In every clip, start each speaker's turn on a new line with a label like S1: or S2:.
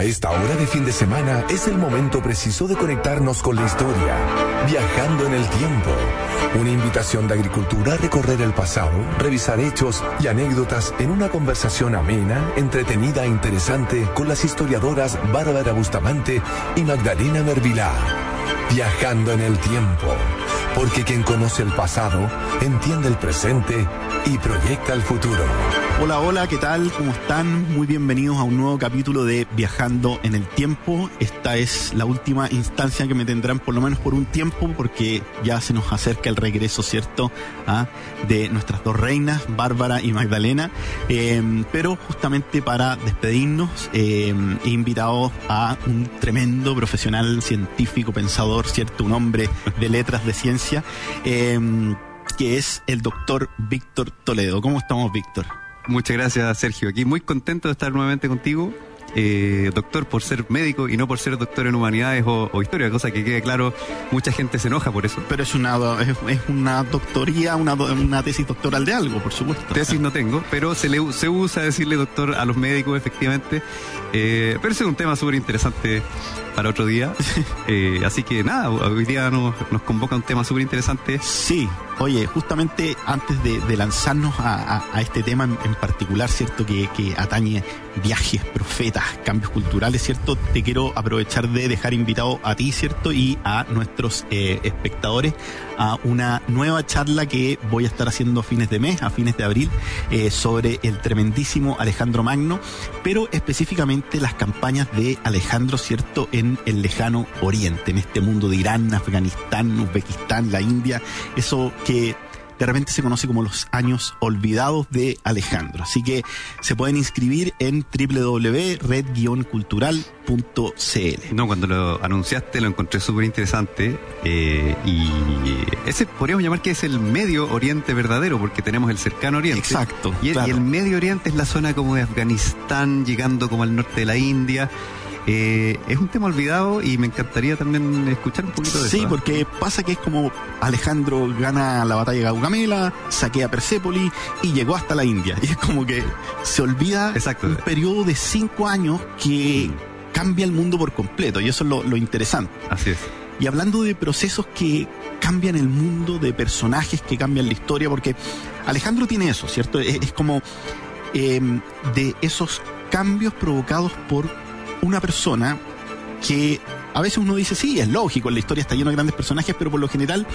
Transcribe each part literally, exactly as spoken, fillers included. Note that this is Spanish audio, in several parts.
S1: esta hora de fin de semana es el momento preciso de conectarnos con la historia, viajando en el tiempo. Una invitación de Agricultura a recorrer el pasado, revisar hechos y anécdotas en una conversación amena, entretenida e interesante con las historiadoras Bárbara Bustamante y Magdalena Mervilá. Viajando en el tiempo, porque quien conoce el pasado entiende el presente y proyecta el futuro.
S2: Hola, hola, ¿qué tal? ¿Cómo están? Muy bienvenidos a un nuevo capítulo de Viajando en el Tiempo. Esta es la última instancia que me tendrán por lo menos por un tiempo, porque ya se nos acerca el regreso, ¿cierto? ¿Ah? De nuestras dos reinas, Bárbara y Magdalena. Eh, pero justamente para despedirnos, eh, he invitado a un tremendo profesional científico, pensador, ¿cierto? Un hombre de letras, de ciencia, eh, que es el doctor Víctor Toledo. ¿Cómo estamos, Víctor?
S3: Muchas gracias, Sergio. Aquí muy contento de estar nuevamente contigo. Eh, doctor por ser médico y no por ser doctor en humanidades o, o historia, cosa que quede claro, mucha gente se enoja por eso.
S2: Pero es una es, es una doctoría, una, una tesis doctoral de algo, por supuesto.
S3: Tesis no tengo, pero se le se usa decirle doctor a los médicos, efectivamente. Eh, pero ese es un tema súper interesante para otro día. Eh, así que nada, hoy día nos, nos convoca un tema súper interesante.
S2: Sí, oye, justamente antes de, de lanzarnos a, a, a este tema en, en particular, ¿cierto? Que, que atañe viajes, profetas, cambios culturales, ¿cierto? Te quiero aprovechar de dejar invitado a ti, ¿cierto? Y a nuestros eh, espectadores a una nueva charla que voy a estar haciendo a fines de mes, a fines de abril, eh, sobre el tremendísimo Alejandro Magno, pero específicamente las campañas de Alejandro, ¿cierto? En el lejano oriente, en este mundo de Irán, Afganistán, Uzbekistán, la India, eso que de repente se conoce como los años olvidados de Alejandro. Así que se pueden inscribir en doble u doble u doble u punto red guion cultural punto c l.
S3: No, cuando lo anunciaste lo encontré súper interesante, eh, y ese podríamos llamar que es el Medio Oriente verdadero, porque tenemos el cercano oriente.
S2: Exacto.
S3: Y el,
S2: claro.
S3: y el Medio Oriente es la zona como de Afganistán, llegando como al norte de la India. Eh, es un tema olvidado y me encantaría también escuchar un poquito de
S2: sí,
S3: eso. Sí,
S2: porque pasa que es como Alejandro gana la batalla de Gaugamela, saquea Persépolis y llegó hasta la India. Y es como que se olvida. Exacto. Un periodo de cinco años que mm. cambia el mundo por completo, y eso es lo, lo interesante.
S3: Así es.
S2: Y hablando de procesos que cambian el mundo, de personajes que cambian la historia, porque Alejandro tiene eso, ¿cierto? Es, es como eh, de esos cambios provocados por una persona que a veces uno dice, sí, es lógico, la historia está llena de grandes personajes, pero por lo general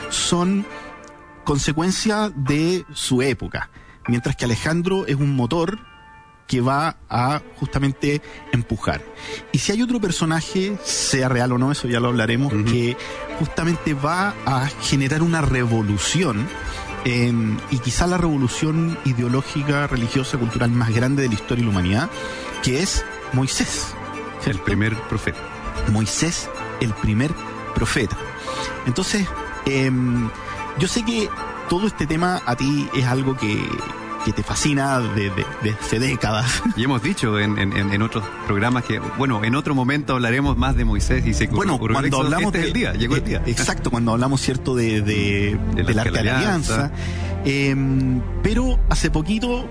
S2: son consecuencia de su época. Mientras que Alejandro es un motor que va a justamente empujar. Y si hay otro personaje, sea real o no, eso ya lo hablaremos, uh-huh. que justamente va a generar una revolución, eh, y quizá la revolución ideológica, religiosa, cultural más grande de la historia de la humanidad, que es Moisés.
S3: El primer profeta.
S2: Moisés, el primer profeta. Entonces, eh, yo sé que todo este tema a ti es algo que, que te fascina de, de, de hace décadas.
S3: Y hemos dicho en, en, en otros programas que, bueno, en otro momento hablaremos más de Moisés y se
S2: Bueno, cuando hablamos
S3: este
S2: de,
S3: es el día, llegó
S2: eh,
S3: el día.
S2: Exacto, cuando hablamos, ¿cierto?, de, de, de, de la Arca de la Alianza. Eh, pero hace poquito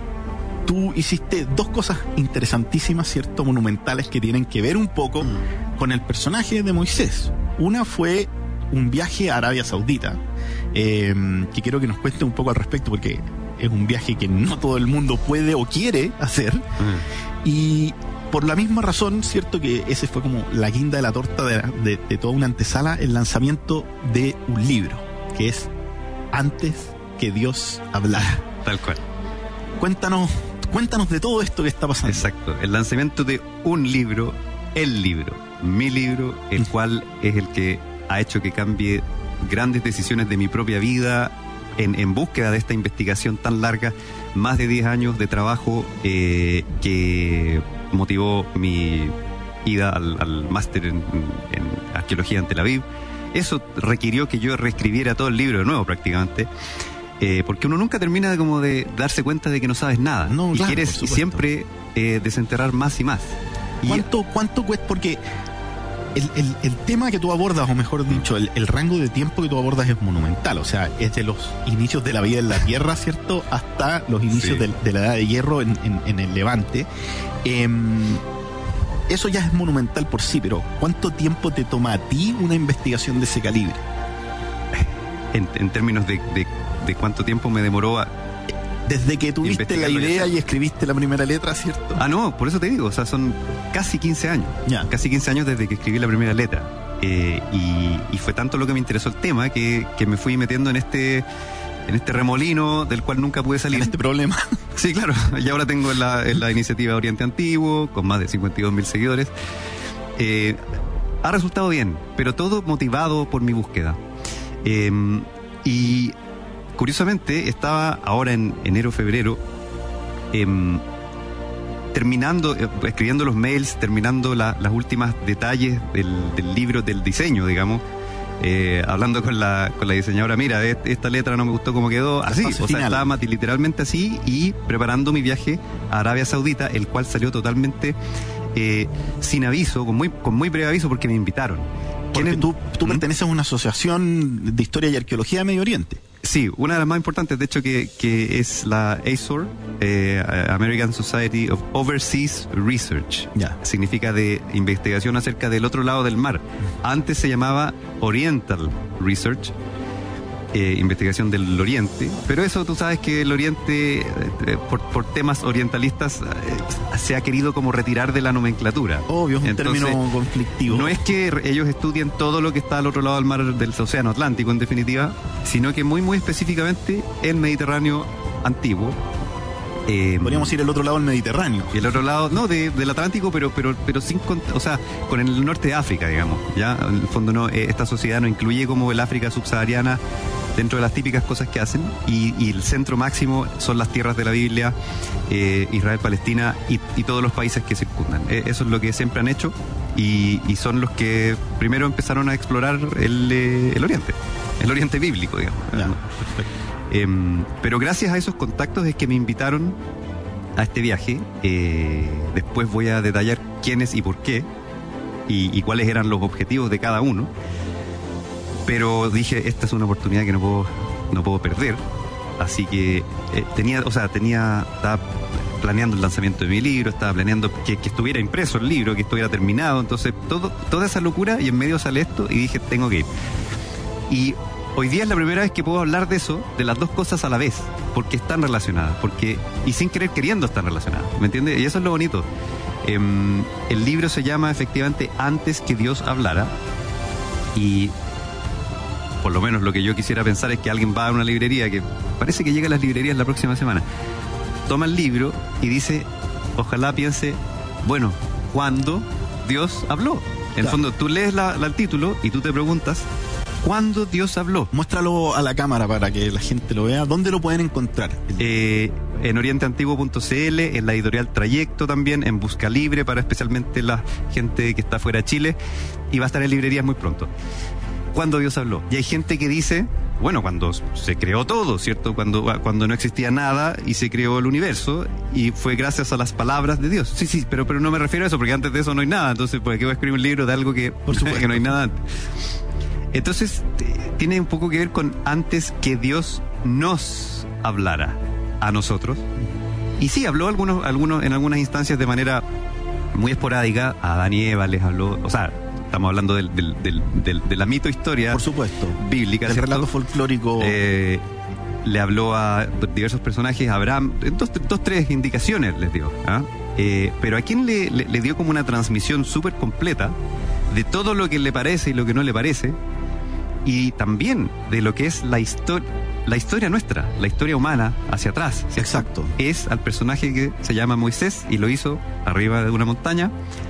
S2: tú hiciste dos cosas interesantísimas, ¿cierto?, monumentales, que tienen que ver un poco mm. con el personaje de Moisés. Una fue un viaje a Arabia Saudita, eh, que quiero que nos cuente un poco al respecto, porque es un viaje que no todo el mundo puede o quiere hacer. Mm. Y por la misma razón, ¿cierto?, que ese fue como la guinda de la torta de, de, de toda una antesala, el lanzamiento de un libro, que es Antes que Dios hablara.
S3: Tal cual.
S2: Cuéntanos Cuéntanos de todo esto que está pasando.
S3: Exacto, el lanzamiento de un libro, el libro, mi libro, el cual es el que ha hecho que cambie grandes decisiones de mi propia vida en, en búsqueda de esta investigación tan larga, más de diez años de trabajo, eh, que motivó mi ida al, al máster en, en arqueología en Tel Aviv. Eso requirió que yo reescribiera todo el libro de nuevo prácticamente. Eh, porque uno nunca termina de, como de darse cuenta de que no sabes nada,
S2: no,
S3: y
S2: claro,
S3: quieres siempre eh, desenterrar más y más.
S2: ¿Cuánto,
S3: y,
S2: cuánto cuesta? Porque el, el, el tema que tú abordas, o mejor dicho, el, el rango de tiempo que tú abordas es monumental. O sea, es de los inicios de la vida en la Tierra, ¿cierto?, hasta los inicios sí. de, de la Edad de Hierro en, en, en el Levante. Eh, eso ya es monumental por sí, pero ¿cuánto tiempo te toma a ti una investigación de ese calibre?
S3: En, en términos de, de, de cuánto tiempo me demoró a...
S2: Desde que tuviste la idea y escribiste la primera letra, ¿cierto?
S3: Ah, no, por eso te digo, o sea, son casi quince años.
S2: Ya.
S3: Casi quince años desde que escribí la primera letra. Eh, y, y fue tanto lo que me interesó el tema que, que me fui metiendo en este, en este remolino del cual nunca pude salir.
S2: En este problema.
S3: Sí, claro. Y ahora tengo en la, en la iniciativa Oriente Antiguo, con más de cincuenta y dos mil seguidores. Eh, ha resultado bien, pero todo motivado por mi búsqueda. Eh, y curiosamente estaba ahora en enero, febrero, eh, terminando, eh, escribiendo los mails, terminando la, las últimas detalles del, del libro, del diseño, digamos, eh, hablando con la, con la diseñadora, mira, esta letra no me gustó cómo quedó, así, o sea, final. Estaba literalmente así, y preparando mi viaje a Arabia Saudita, el cual salió totalmente eh, sin aviso, con muy, con muy breve aviso, porque me invitaron.
S2: Porque tú, tú ¿Mm? perteneces a una asociación de historia y arqueología de Medio Oriente.
S3: Sí, una de las más importantes, de hecho, que, que es la A S O R, eh, American Society of Overseas Research.
S2: Ya.
S3: Significa de investigación acerca del otro lado del mar. Antes se llamaba Oriental Research, eh, investigación del Oriente. Pero eso, tú sabes que el Oriente, eh, por, por temas orientalistas, eh, se ha querido como retirar de la nomenclatura.
S2: Obvio, es un
S3: Entonces,
S2: término conflictivo.
S3: No es que ellos estudien todo lo que está al otro lado del mar del Océano Atlántico, en definitiva, sino que muy, muy específicamente el Mediterráneo antiguo. Eh,
S2: Podríamos ir al otro lado del Mediterráneo.
S3: Y el otro lado, no, de, del Atlántico, pero pero pero sin, o sea, con el norte de África, digamos. Ya, en el fondo, no, eh, esta sociedad no incluye como el África subsahariana dentro de las típicas cosas que hacen, y, y el centro máximo son las tierras de la Biblia, eh, Israel, Palestina y, y todos los países que circundan. Eh, eso es lo que siempre han hecho, y, y son los que primero empezaron a explorar el, eh, el Oriente, el Oriente bíblico, digamos.
S2: Ya,
S3: ¿no?
S2: perfecto.
S3: Eh, pero gracias a esos contactos es que me invitaron a este viaje. Eh, después voy a detallar quiénes y por qué, y, y cuáles eran los objetivos de cada uno. Pero dije, esta es una oportunidad que no puedo, no puedo perder. Así que eh, tenía, o sea, tenía, estaba planeando el lanzamiento de mi libro, estaba planeando que, que estuviera impreso el libro, que estuviera terminado. Entonces, todo, toda esa locura, y en medio sale esto, y dije, tengo que ir. Y hoy día es la primera vez que puedo hablar de eso, de las dos cosas a la vez, porque están relacionadas, porque y sin querer queriendo están relacionadas, ¿me entiendes? Y eso es lo bonito. Eh, el libro se llama efectivamente Antes que Dios hablara, y por lo menos lo que yo quisiera pensar es que alguien va a una librería, que parece que llega a las librerías la próxima semana, toma el libro y dice, ojalá piense, bueno, ¿cuándo Dios habló? En el fondo, tú lees la, la, el título y tú te preguntas, ¿cuándo Dios habló?
S2: Muéstralo a la cámara para que la gente lo vea. ¿Dónde lo pueden encontrar?
S3: Eh, en oriente antiguo punto c l, en la editorial Trayecto también, en Busca Libre, para especialmente la gente que está fuera de Chile, y va a estar en librerías muy pronto. ¿Cuándo Dios habló? Y hay gente que dice, bueno, cuando se creó todo, ¿cierto? Cuando, cuando no existía nada y se creó el universo, y fue gracias a las palabras de Dios. Sí, sí, pero, pero no me refiero a eso, porque antes de eso no hay nada. Entonces, ¿por qué voy a escribir un libro de algo que,
S2: por supuesto,
S3: que no hay nada antes? Entonces, tiene un poco que ver con antes que Dios nos hablara a nosotros. Y sí, habló algunos, algunos, en algunas instancias de manera muy esporádica. A Adán y Eva les habló, o sea, estamos hablando del, del, del, del, de la mito-historia,
S2: por supuesto,
S3: bíblica,
S2: del relato folclórico.
S3: Eh, le habló a diversos personajes, a Abraham, dos, dos tres indicaciones les dio. ¿Ah? Eh, pero a quién le, le, le dio como una transmisión súper completa de todo lo que le parece y lo que no le parece, y también de lo que es la historia, la historia nuestra, la historia humana hacia atrás. ¿Cierto?
S2: Exacto.
S3: Es al personaje que se llama Moisés, y lo hizo arriba de una montaña,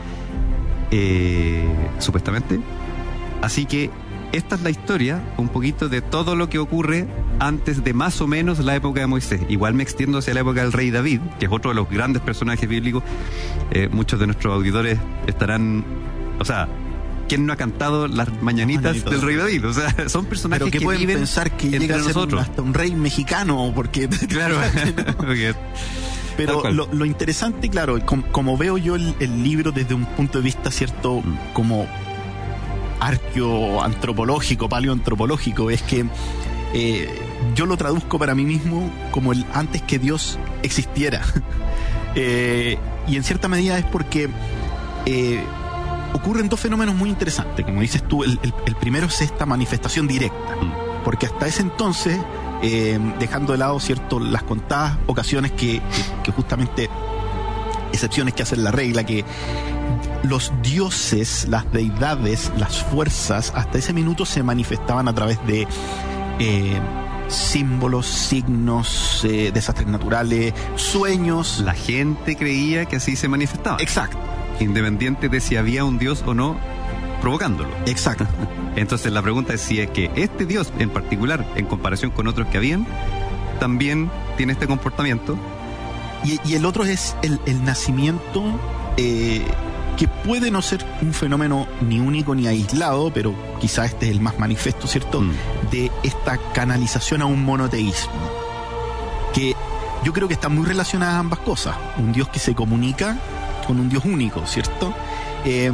S3: eh, supuestamente. Así que esta es la historia, un poquito de todo lo que ocurre antes de más o menos la época de Moisés. Igual me extiendo hacia la época del rey David, que es otro de los grandes personajes bíblicos. Eh, muchos de nuestros auditores estarán, o sea, ¿quién no ha cantado las mañanitas, mañanitas del rey David? O sea, son personajes
S2: pero que, que pueden
S3: viven
S2: pensar que llega a ser un, hasta un rey mexicano, porque
S3: claro, porque
S2: pero lo, lo interesante, claro, como, como veo yo el, el libro desde un punto de vista, cierto, mm. como arqueoantropológico, paleoantropológico, es que eh, yo lo traduzco para mí mismo como el antes que Dios existiera. eh, y en cierta medida es porque eh, ocurren dos fenómenos muy interesantes. Como dices tú, el, el, el primero es esta manifestación directa, mm. porque hasta ese entonces, eh, dejando de lado, cierto, las contadas ocasiones que, que, que justamente, excepciones que hacen la regla, que los dioses, las deidades, las fuerzas, hasta ese minuto se manifestaban a través de eh, símbolos, signos, eh, desastres naturales, sueños.
S3: La gente creía que así se manifestaba.
S2: Exacto.
S3: Independiente de si había un dios o no provocándolo.
S2: Exacto.
S3: Entonces la pregunta es si es que este dios en particular, en comparación con otros que habían, también tiene este comportamiento.
S2: Y, y el otro es el, el nacimiento, eh, que puede no ser un fenómeno ni único ni aislado, pero quizá este es el más manifiesto, ¿cierto? Mm. De esta canalización a un monoteísmo. Que yo creo que están muy relacionadas ambas cosas. Un Dios que se comunica con un Dios único, ¿cierto? Eh,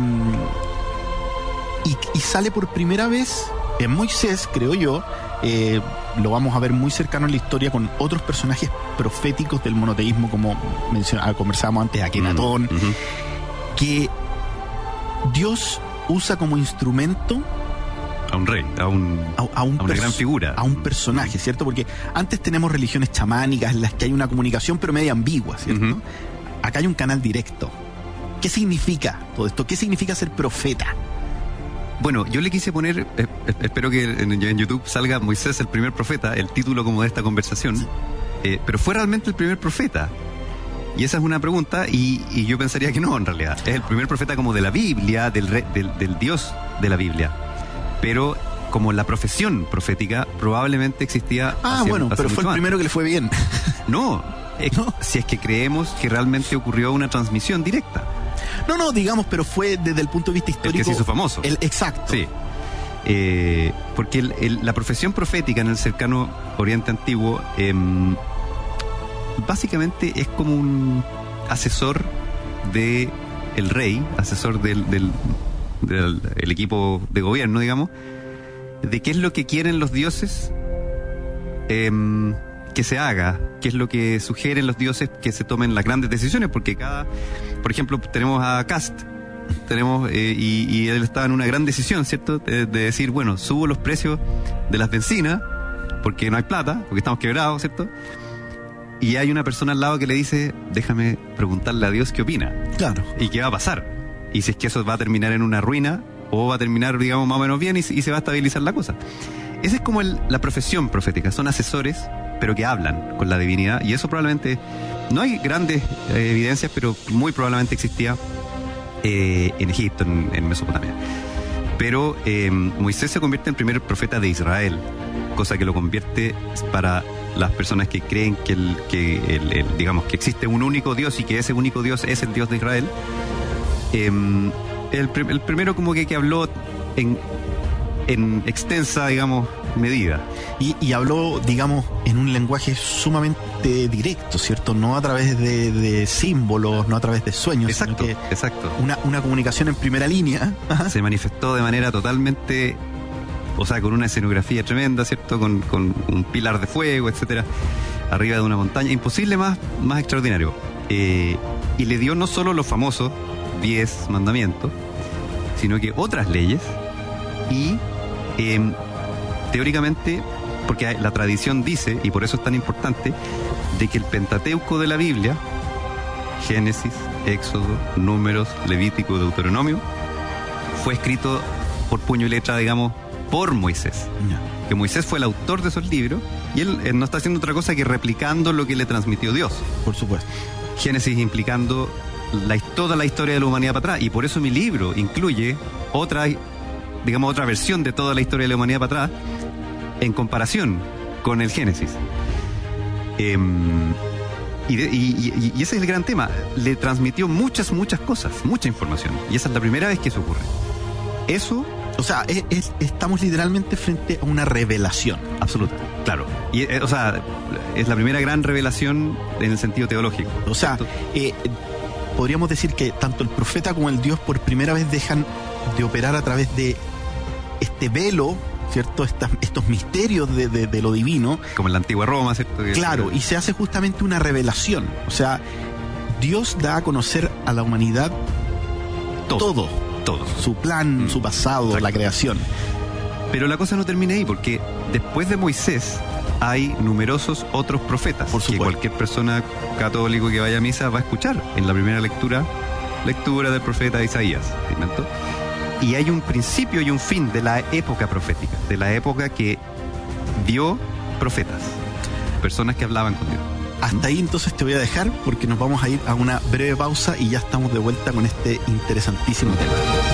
S2: y, y sale por primera vez en Moisés, creo yo. Eh, lo vamos a ver muy cercano en la historia con otros personajes proféticos del monoteísmo, como mencionaba, conversábamos antes, Akenatón, mm, uh-huh. que Dios usa como instrumento
S3: a un rey, a, un,
S2: a, a, un
S3: a una
S2: perso-
S3: gran figura,
S2: a un personaje, ¿cierto? Porque antes tenemos religiones chamánicas en las que hay una comunicación pero media ambigua, ¿cierto? Uh-huh. Acá hay un canal directo. ¿Qué significa todo esto? ¿Qué significa ser profeta?
S3: Bueno, yo le quise poner, eh, espero que en, en YouTube salga Moisés el primer profeta, el título como de esta conversación, sí. eh, pero ¿fue realmente el primer profeta? Y esa es una pregunta, y, y yo pensaría que no, en realidad. Es el primer profeta como de la Biblia, del, re, del, del Dios de la Biblia. Pero como la profesión profética probablemente existía.
S2: Ah, hacia, bueno, hacia pero fue el primero antes. Que le fue bien.
S3: No, es, no, si es que creemos que realmente ocurrió una transmisión directa.
S2: No, no, digamos, pero fue desde el punto de vista histórico.
S3: El que se hizo famoso.
S2: El, exacto.
S3: Sí. Eh, porque el, el, la profesión profética en el cercano Oriente Antiguo eh, básicamente es como un asesor de el rey, asesor del, del, del el equipo de gobierno, digamos, de qué es lo que quieren los dioses eh, que se haga, qué es lo que sugieren los dioses que se tomen las grandes decisiones, porque cada, por ejemplo, tenemos a Cast, tenemos eh, y, y él estaba en una gran decisión, ¿cierto? De, de decir, bueno, subo los precios de las bencinas porque no hay plata, porque estamos quebrados, ¿cierto? Y hay una persona al lado que le dice, déjame preguntarle a Dios qué opina.
S2: Claro.
S3: Y qué va a pasar. Y si es que eso va a terminar en una ruina o va a terminar, digamos, más o menos bien y, y se va a estabilizar la cosa. Esa es como el, la profesión profética. Son asesores, pero que hablan con la divinidad. Y eso probablemente, no hay grandes eh, evidencias, pero muy probablemente existía eh, en Egipto, en, en Mesopotamia. Pero eh, Moisés se convierte en primer profeta de Israel, cosa que lo convierte para las personas que creen que, el, que el, el, digamos que existe un único Dios y que ese único Dios es el Dios de Israel. Eh, el, el primero como que, que habló en, en extensa, digamos, medida.
S2: Y, y habló, digamos, en un lenguaje sumamente directo, ¿cierto? No a través de, de símbolos, no a través de sueños.
S3: Exacto,
S2: sino que
S3: exacto.
S2: Una, una comunicación en primera línea. Ajá.
S3: Se manifestó de manera totalmente, o sea, con una escenografía tremenda, ¿cierto? Con, con un pilar de fuego, etcétera, arriba de una montaña. Imposible más, más extraordinario. Eh, y le dio no solo los famosos diez mandamientos, sino que otras leyes y eh, teóricamente, porque la tradición dice, y por eso es tan importante, de que el Pentateuco de la Biblia, Génesis, Éxodo, Números, Levítico, Deuteronomio, fue escrito por puño y letra, digamos, por Moisés.
S2: Yeah.
S3: Que Moisés fue el autor de esos libros y él, él no está haciendo otra cosa que replicando lo que le transmitió Dios.
S2: Por supuesto.
S3: Génesis implicando la, toda la historia de la humanidad para atrás, y por eso mi libro incluye otra, digamos, otra versión de toda la historia de la humanidad para atrás en comparación con el Génesis. Eh, y, de, y, y, y ese es el gran tema. Le transmitió muchas, muchas cosas, mucha información, y esa es la primera vez que eso ocurre. Eso...
S2: O sea, es, es, estamos literalmente frente a una revelación.
S3: Absoluta, claro. Y, eh, o sea, es la primera gran revelación en el sentido teológico.
S2: O sea, eh, podríamos decir que tanto el profeta como el Dios por primera vez dejan de operar a través de este velo, ¿cierto? Estas, estos misterios de, de, de lo divino.
S3: Como en la antigua Roma, ¿cierto?
S2: Claro, y se hace justamente una revelación. O sea, Dios da a conocer a la humanidad
S3: Todo.
S2: Todo.
S3: Todo.
S2: Su plan,
S3: Mm.
S2: su pasado,
S3: Exacto.
S2: la creación.
S3: Pero la cosa no termina ahí, porque después de Moisés hay numerosos otros profetas
S2: Por
S3: que
S2: supuesto.
S3: cualquier persona católico que vaya a misa va a escuchar en la primera lectura, lectura del profeta Isaías. ¿Se inventó? Y hay un principio y un fin de la época profética, de la época que vio profetas, personas que hablaban con Dios.
S2: Hasta ahí entonces te voy a dejar porque nos vamos a ir a una breve pausa y ya estamos de vuelta con este interesantísimo tema.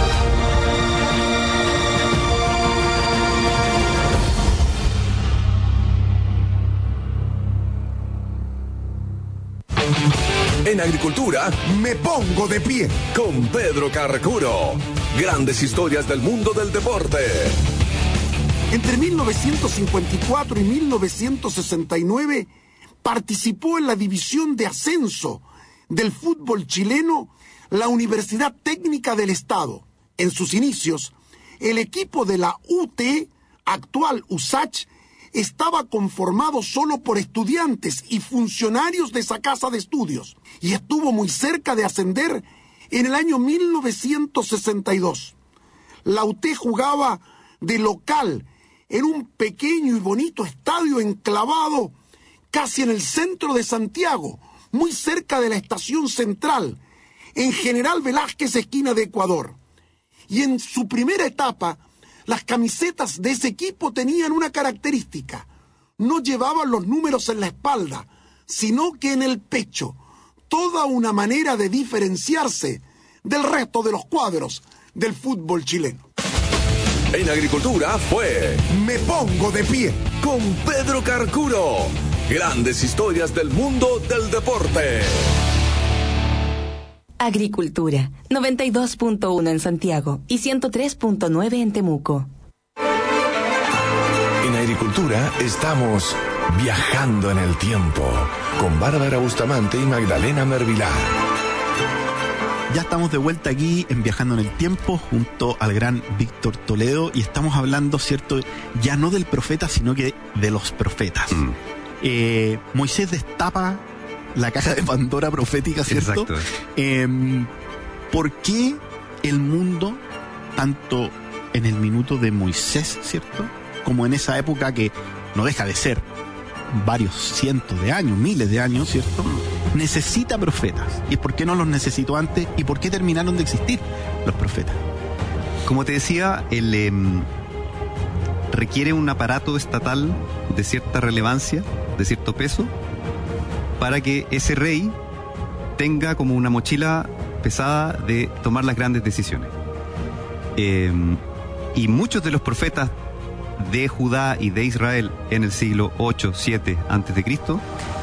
S1: En agricultura, me pongo de pie con Pedro Carcuro. Grandes historias del mundo del deporte.
S4: Entre mil novecientos cincuenta y cuatro y mil novecientos sesenta y nueve participó en la división de ascenso del fútbol chileno la Universidad Técnica del Estado. En sus inicios, el equipo de la U T, actual U S A Ch, estaba conformado solo por estudiantes y funcionarios de esa casa de estudios y estuvo muy cerca de ascender en el año mil novecientos sesenta y dos. La U T jugaba de local en un pequeño y bonito estadio enclavado casi en el centro de Santiago, muy cerca de la estación central, en General Velázquez, esquina de Ecuador. Y en su primera etapa, las camisetas de ese equipo tenían una característica: no llevaban los números en la espalda, sino que en el pecho. Toda una manera de diferenciarse del resto de los cuadros del fútbol chileno.
S1: En agricultura fue Me Pongo de Pie con Pedro Carcuro. Grandes historias del mundo del deporte.
S5: Agricultura, noventa y dos punto uno en Santiago y ciento tres punto nueve en Temuco.
S1: En agricultura estamos viajando en el tiempo con Bárbara Bustamante y Magdalena Mervilá.
S2: Ya estamos de vuelta aquí en Viajando en el Tiempo junto al gran Víctor Toledo y estamos hablando, ¿cierto?, ya no del profeta, sino que de los profetas.
S3: Mm.
S2: Eh, Moisés destapa la caja de Pandora profética, ¿cierto?
S3: Exacto.
S2: Eh, ¿Por qué el mundo, tanto en el minuto de Moisés, ¿cierto?, como en esa época que no deja de ser varios cientos de años, miles de años, ¿cierto?, necesita profetas? ¿Y por qué no los necesitó antes? ¿Y por qué terminaron de existir los profetas?
S3: Como te decía, el, eh, requiere un aparato estatal de cierta relevancia, de cierto peso, para que ese rey tenga como una mochila pesada de tomar las grandes decisiones. Eh, y muchos de los profetas de Judá y de Israel en el siglo ocho, siete antes de Cristo,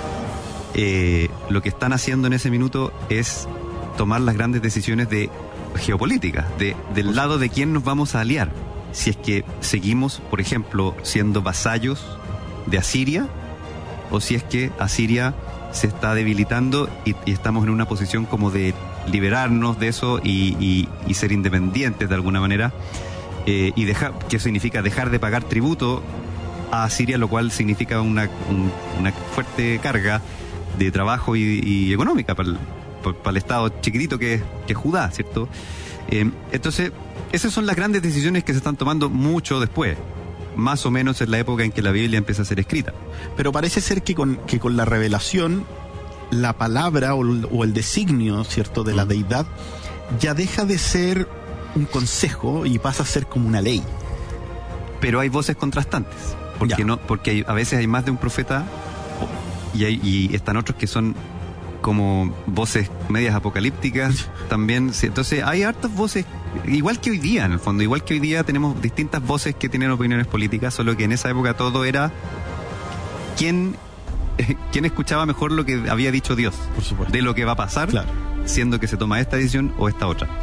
S3: eh, lo que están haciendo en ese minuto es tomar las grandes decisiones de geopolítica, de, del lado de quién nos vamos a aliar. Si es que seguimos, por ejemplo, siendo vasallos de Asiria, o si es que Asiria se está debilitando y, y estamos en una posición como de liberarnos de eso y, y, y ser independientes de alguna manera, eh, y dejar, que significa dejar de pagar tributo a Asiria, lo cual significa una, un, una fuerte carga de trabajo y, y económica para el, para el Estado chiquitito que es, que es Judá, ¿cierto? Eh, entonces, esas son las grandes decisiones que se están tomando mucho después, más o menos en la época en que la Biblia empieza a ser escrita.
S2: Pero parece ser que con, que con la revelación, la palabra o, o el designio, ¿cierto?, de la deidad ya deja de ser un consejo y pasa a ser como una ley.
S3: Pero hay voces contrastantes, porque
S2: Ya.
S3: no, porque hay, a veces hay más de un profeta y, hay, y están otros que son como voces medias apocalípticas también. Sí, entonces hay hartas voces, igual que hoy día en el fondo, igual que hoy día tenemos distintas voces que tienen opiniones políticas, solo que en esa época todo era quién, quién escuchaba mejor lo que había dicho Dios,
S2: Por supuesto.
S3: de lo que va a pasar,
S2: Claro.
S3: siendo que se toma esta decisión o esta otra.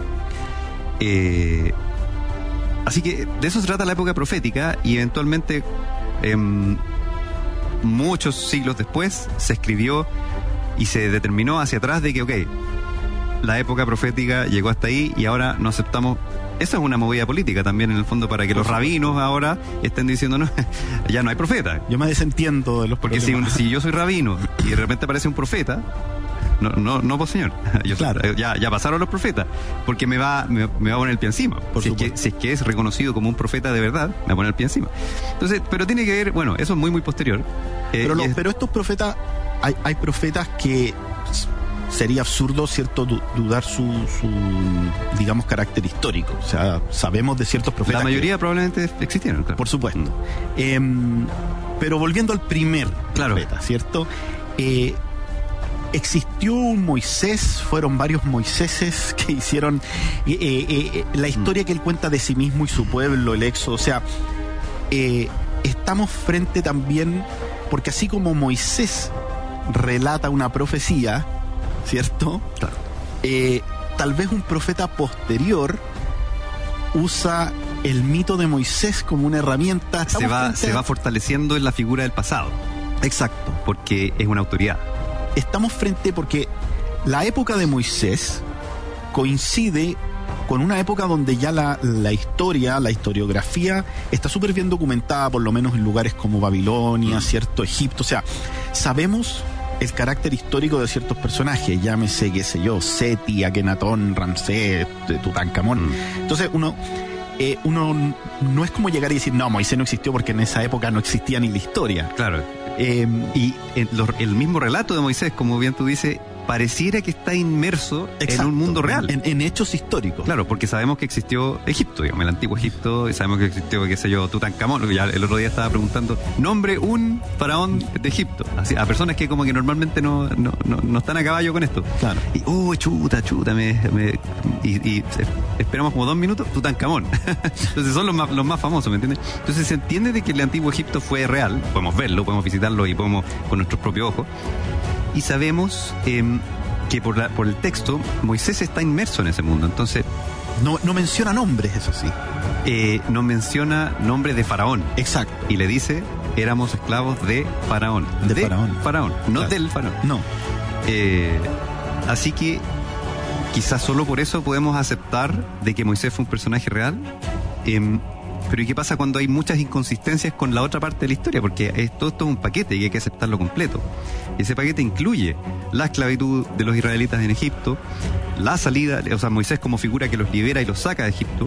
S3: Eh, así que de eso se trata la época profética, y eventualmente em, muchos siglos después se escribió y se determinó hacia atrás de que, ok, la época profética llegó hasta ahí y ahora no aceptamos. Esa es una movida política también en el fondo, para que los rabinos ahora estén diciendo, no, ya no hay profeta.
S2: Yo me desentiendo de los
S3: Porque si,
S2: problemas.
S3: si yo soy rabino y de repente aparece un profeta, no, no, no pues señor. Yo,
S2: claro.
S3: ya, ya pasaron los profetas, porque me va, me, me va a poner el pie encima.
S2: Por
S3: si, es que, si es que es reconocido como un profeta de verdad, me va a poner el pie encima. Entonces, pero tiene que ver, bueno, eso es muy, muy posterior. Eh,
S2: pero, lo,
S3: es,
S2: pero estos profetas, hay, hay profetas que sería absurdo, ¿cierto?, dudar su, su, digamos, carácter histórico. O sea, sabemos de ciertos profetas.
S3: La mayoría
S2: que,
S3: probablemente existieron, claro.
S2: Por supuesto.
S3: Mm.
S2: Eh, pero volviendo al primer
S3: claro.
S2: profeta, ¿cierto? Eh, existió un Moisés, fueron varios Moiséses que hicieron eh, eh, eh, la historia mm. que él cuenta de sí mismo y su pueblo, el éxodo. O sea, eh, estamos frente también, porque así como Moisés relata una profecía, ¿cierto?
S3: Claro.
S2: Eh, tal vez un profeta posterior usa el mito de Moisés como una herramienta.
S3: Se va, se va fortaleciendo en la figura del pasado.
S2: Exacto.
S3: Porque es una autoridad.
S2: Estamos frente, porque la época de Moisés coincide con una época donde ya la, la historia, la historiografía está súper bien documentada, por lo menos en lugares como Babilonia, ¿cierto? Egipto. O sea, sabemos el carácter histórico de ciertos personajes, llámese, qué sé yo, Seti, Akenatón, Ramsés, Tutankamón. Mm. Entonces uno, eh, uno no es como llegar y decir, no, Moisés no existió porque en esa época no existía ni la historia.
S3: Claro. Eh, y en los, el mismo relato de Moisés, como bien tú dices, pareciera que está inmerso Exacto, en un mundo real.
S2: En, en hechos históricos.
S3: Claro, porque sabemos que existió Egipto, digamos, el antiguo Egipto, y sabemos que existió, qué sé yo, Tutankamón. Ya el otro día estaba preguntando, nombre un faraón de Egipto, así, a personas que como que normalmente no, no, no, no están a caballo con esto.
S2: Claro.
S3: Y, oh, chuta, chuta, me, me, y, y esperamos como dos minutos, Tutankamón. Entonces son los más, los más famosos, ¿me entiendes? Entonces se entiende de que el antiguo Egipto fue real, podemos verlo, podemos visitarlo y podemos con nuestros propios ojos. Y sabemos eh, que por, la, por el texto Moisés está inmerso en ese mundo. Entonces
S2: no, no menciona nombres, eso sí.
S3: Eh, no menciona nombre de faraón.
S2: Exacto.
S3: Y le dice, éramos esclavos de faraón.
S2: De, de faraón.
S3: Faraón, no
S2: claro.
S3: del faraón.
S2: No.
S3: Eh, así que quizás solo por eso podemos aceptar de que Moisés fue un personaje real. Eh, Pero ¿y qué pasa cuando hay muchas inconsistencias con la otra parte de la historia? Porque es, todo esto es un paquete y hay que aceptarlo completo. Y ese paquete incluye la esclavitud de los israelitas en Egipto, la salida, o sea, Moisés como figura que los libera y los saca de Egipto,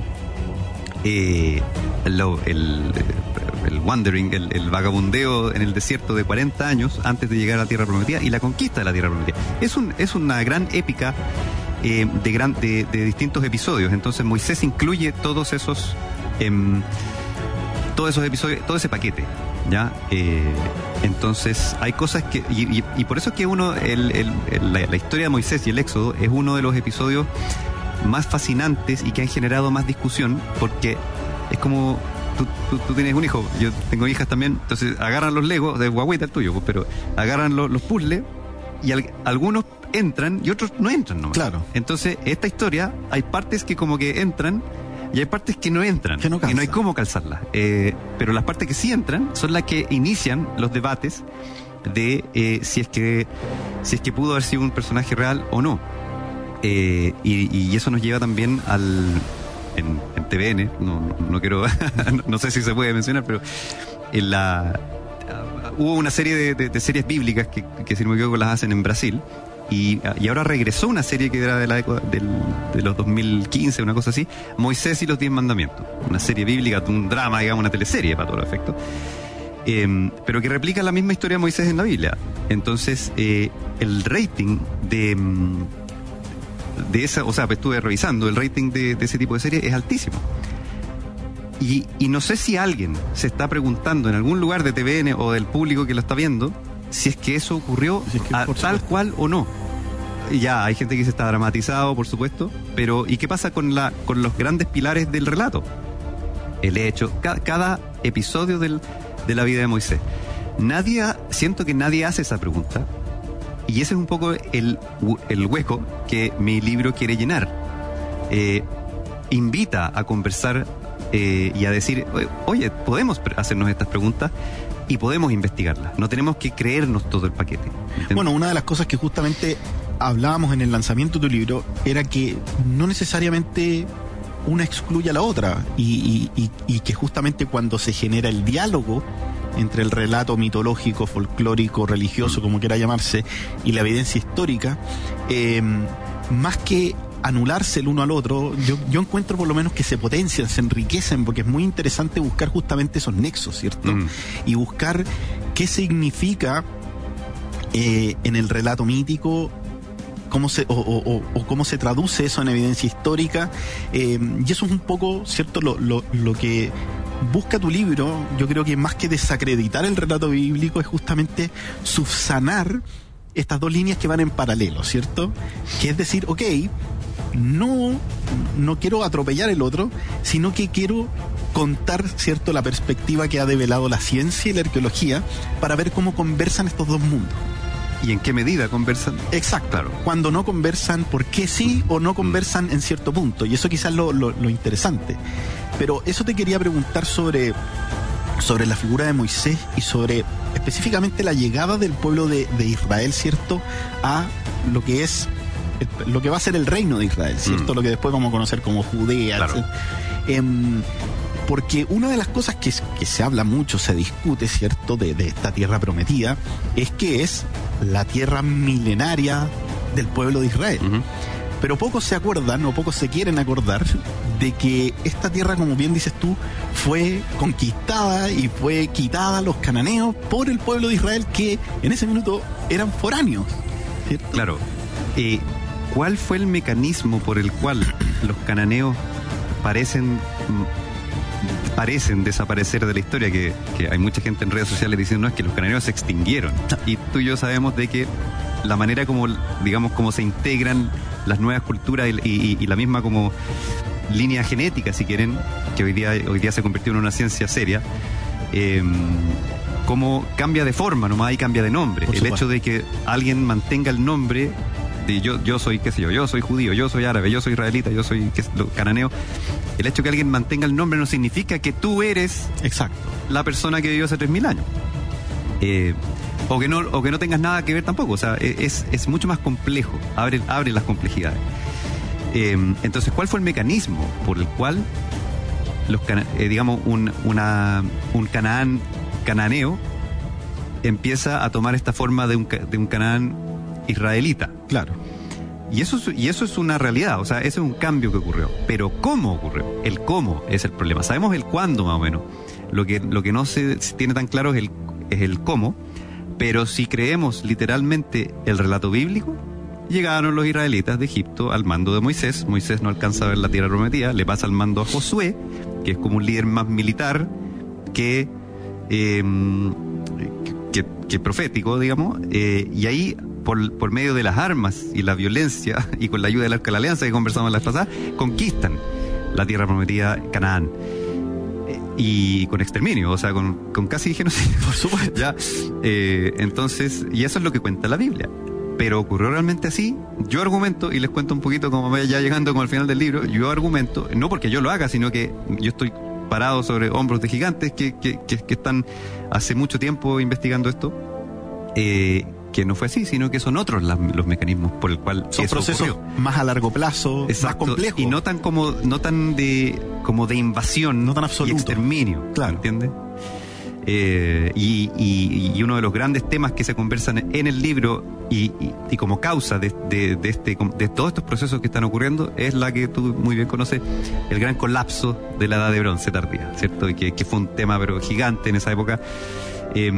S3: eh, lo, el, el wandering, el, el vagabundeo en el desierto de cuarenta años antes de llegar a la Tierra Prometida y la conquista de la Tierra Prometida. Es, un, es una gran épica eh, de, gran, de, de distintos episodios. Entonces Moisés incluye todos esos... Eh, todos esos episodios, todo ese paquete, ¿ya? Eh, entonces hay cosas que y, y, y por eso es que uno el, el, el, la, la historia de Moisés y el Éxodo es uno de los episodios más fascinantes y que han generado más discusión, porque es como tú, tú, tú tienes un hijo, yo tengo hijas también, entonces agarran los legos de guagüita el tuyo, pero agarran los, los puzzles y al, algunos entran y otros no entran nomás.
S2: Claro.
S3: Entonces esta historia hay partes que como que entran y hay partes que no entran,
S2: que no
S3: y no hay cómo calzarlas. Eh, pero las partes que sí entran son las que inician los debates de eh, si es que si es que pudo haber sido un personaje real o no. Eh, y, y eso nos lleva también al en, en T V N, no, no, no quiero, no sé si se puede mencionar, pero en la uh, hubo una serie de, de, de series bíblicas que, que si no me equivoco las hacen en Brasil. Y, y ahora regresó una serie que era de la del, de los dos mil quince, una cosa así, Moisés y los Diez Mandamientos, una serie bíblica, un drama, digamos, una teleserie para todos los efectos, eh, pero que replica la misma historia de Moisés en la Biblia. Entonces eh, el rating de de esa, o sea, pues estuve revisando, el rating de, de ese tipo de serie es altísimo. Y, y no sé si alguien se está preguntando en algún lugar de T V N o del público que lo está viendo si es que eso ocurrió si es que, a, tal cual o no. Ya, hay gente que se está dramatizado, por supuesto, pero ¿y qué pasa con la con los grandes pilares del relato? El hecho, ca, cada episodio del, de la vida de Moisés. Nadie, siento que nadie hace esa pregunta, y ese es un poco el, el hueco que mi libro quiere llenar. Eh, invita a conversar eh, y a decir, oye, podemos hacernos estas preguntas y podemos investigarlas. No tenemos que creernos todo el paquete. ¿Entiendes?
S2: Bueno, una de las cosas que justamente hablábamos en el lanzamiento de tu libro era que no necesariamente una excluye a la otra y, y, y, y que justamente cuando se genera el diálogo entre el relato mitológico, folclórico, religioso, como quiera llamarse, y la evidencia histórica, eh, más que anularse el uno al otro, yo, yo encuentro por lo menos que se potencian, se enriquecen, porque es muy interesante buscar justamente esos nexos, ¿cierto? Mm. Y buscar qué significa eh, en el relato mítico, cómo se, o, o, o cómo se traduce eso en evidencia histórica, eh, y eso es un poco, ¿cierto?, lo, lo, lo que busca tu libro. Yo creo que más que desacreditar el relato bíblico es justamente subsanar estas dos líneas que van en paralelo, ¿cierto? Que es decir, ok, no, no quiero atropellar el otro, sino que quiero contar, ¿cierto?, la perspectiva que ha develado la ciencia y la arqueología para ver cómo conversan estos dos mundos.
S3: ¿Y en qué medida conversan?
S2: Exacto. Claro. Cuando no conversan, ¿por qué sí o no conversan en cierto punto? Y eso quizás es lo, lo, lo interesante. Pero eso te quería preguntar sobre, sobre la figura de Moisés y sobre específicamente la llegada del pueblo de, de Israel, ¿cierto?, a lo que es el, lo que va a ser el reino de Israel, ¿cierto? Mm. Lo que después vamos a conocer como Judea, claro. eh, Porque una de las cosas que, que se habla mucho, se discute, ¿cierto?, de, de esta tierra prometida, es que es la tierra milenaria del pueblo de Israel. Uh-huh. Pero pocos se acuerdan, o pocos se quieren acordar, de que esta tierra, como bien dices tú, fue conquistada y fue quitada a los cananeos por el pueblo de Israel, que en ese minuto eran foráneos, ¿cierto?
S3: Claro. Eh, ¿Cuál fue el mecanismo por el cual los cananeos parecen... parecen desaparecer de la historia? Que, que hay mucha gente en redes sociales diciendo, no, es que los cananeos se extinguieron. Y tú y yo sabemos de que la manera como, digamos, como se integran las nuevas culturas y, y, y la misma como línea genética, si quieren, que hoy día, hoy día se convirtió en una ciencia seria, eh, cómo cambia de forma, nomás ahí cambia de nombre. El hecho de que alguien mantenga el nombre de yo, yo soy, qué sé yo, yo soy judío, yo soy árabe, yo soy israelita, yo soy qué, lo, cananeo. El hecho de que alguien mantenga el nombre no significa que tú eres
S2: exacto
S3: la persona que vivió hace tres mil años. Eh, o que no o que no tengas nada que ver tampoco. O sea, es, es mucho más complejo. Abre, abre las complejidades. Eh, entonces, ¿cuál fue el mecanismo por el cual los eh, digamos un, una, un Canaán cananeo empieza a tomar esta forma de un, de un Canaán israelita?
S2: Claro.
S3: Y eso, es, y eso es una realidad, o sea, ese es un cambio que ocurrió. Pero ¿cómo ocurrió? El cómo es el problema. Sabemos el cuándo más o menos. Lo que, lo que no se tiene tan claro es el, es el cómo. Pero si creemos literalmente el relato bíblico, llegaron los israelitas de Egipto al mando de Moisés. Moisés no alcanza a ver la tierra prometida, le pasa el mando a Josué, que es como un líder más militar que, eh, que, que profético, digamos, eh, y ahí Por, por medio de las armas y la violencia y con la ayuda del Arca de la Alianza que conversamos la vez pasada, conquistan la tierra prometida, Canaán, eh, y con exterminio, o sea, con, con casi genocidio, por supuesto. ¿Ya? Eh, entonces, y eso es lo que cuenta la Biblia. Pero ocurrió realmente así. Yo argumento, y les cuento un poquito como ya llegando como al final del libro, yo argumento, no porque yo lo haga, sino que yo estoy parado sobre hombros de gigantes que, que, que, que están hace mucho tiempo investigando esto, eh, que no fue así, sino que son otros las, los mecanismos por el cual
S2: son
S3: eso
S2: procesos
S3: ocurrió.
S2: Más a largo plazo, exacto, más complejos.
S3: Y no tan como, no tan de, como de invasión,
S2: no tan absoluto,
S3: y exterminio,
S2: claro.
S3: ¿Entiendes? Eh, y, y, y uno de los grandes temas que se conversan en el libro y, y, y como causa de, de, de, este, de todos estos procesos que están ocurriendo es la que tú muy bien conoces, el gran colapso de la Edad de Bronce tardía, ¿cierto? Y que, que fue un tema pero gigante en esa época. Eh,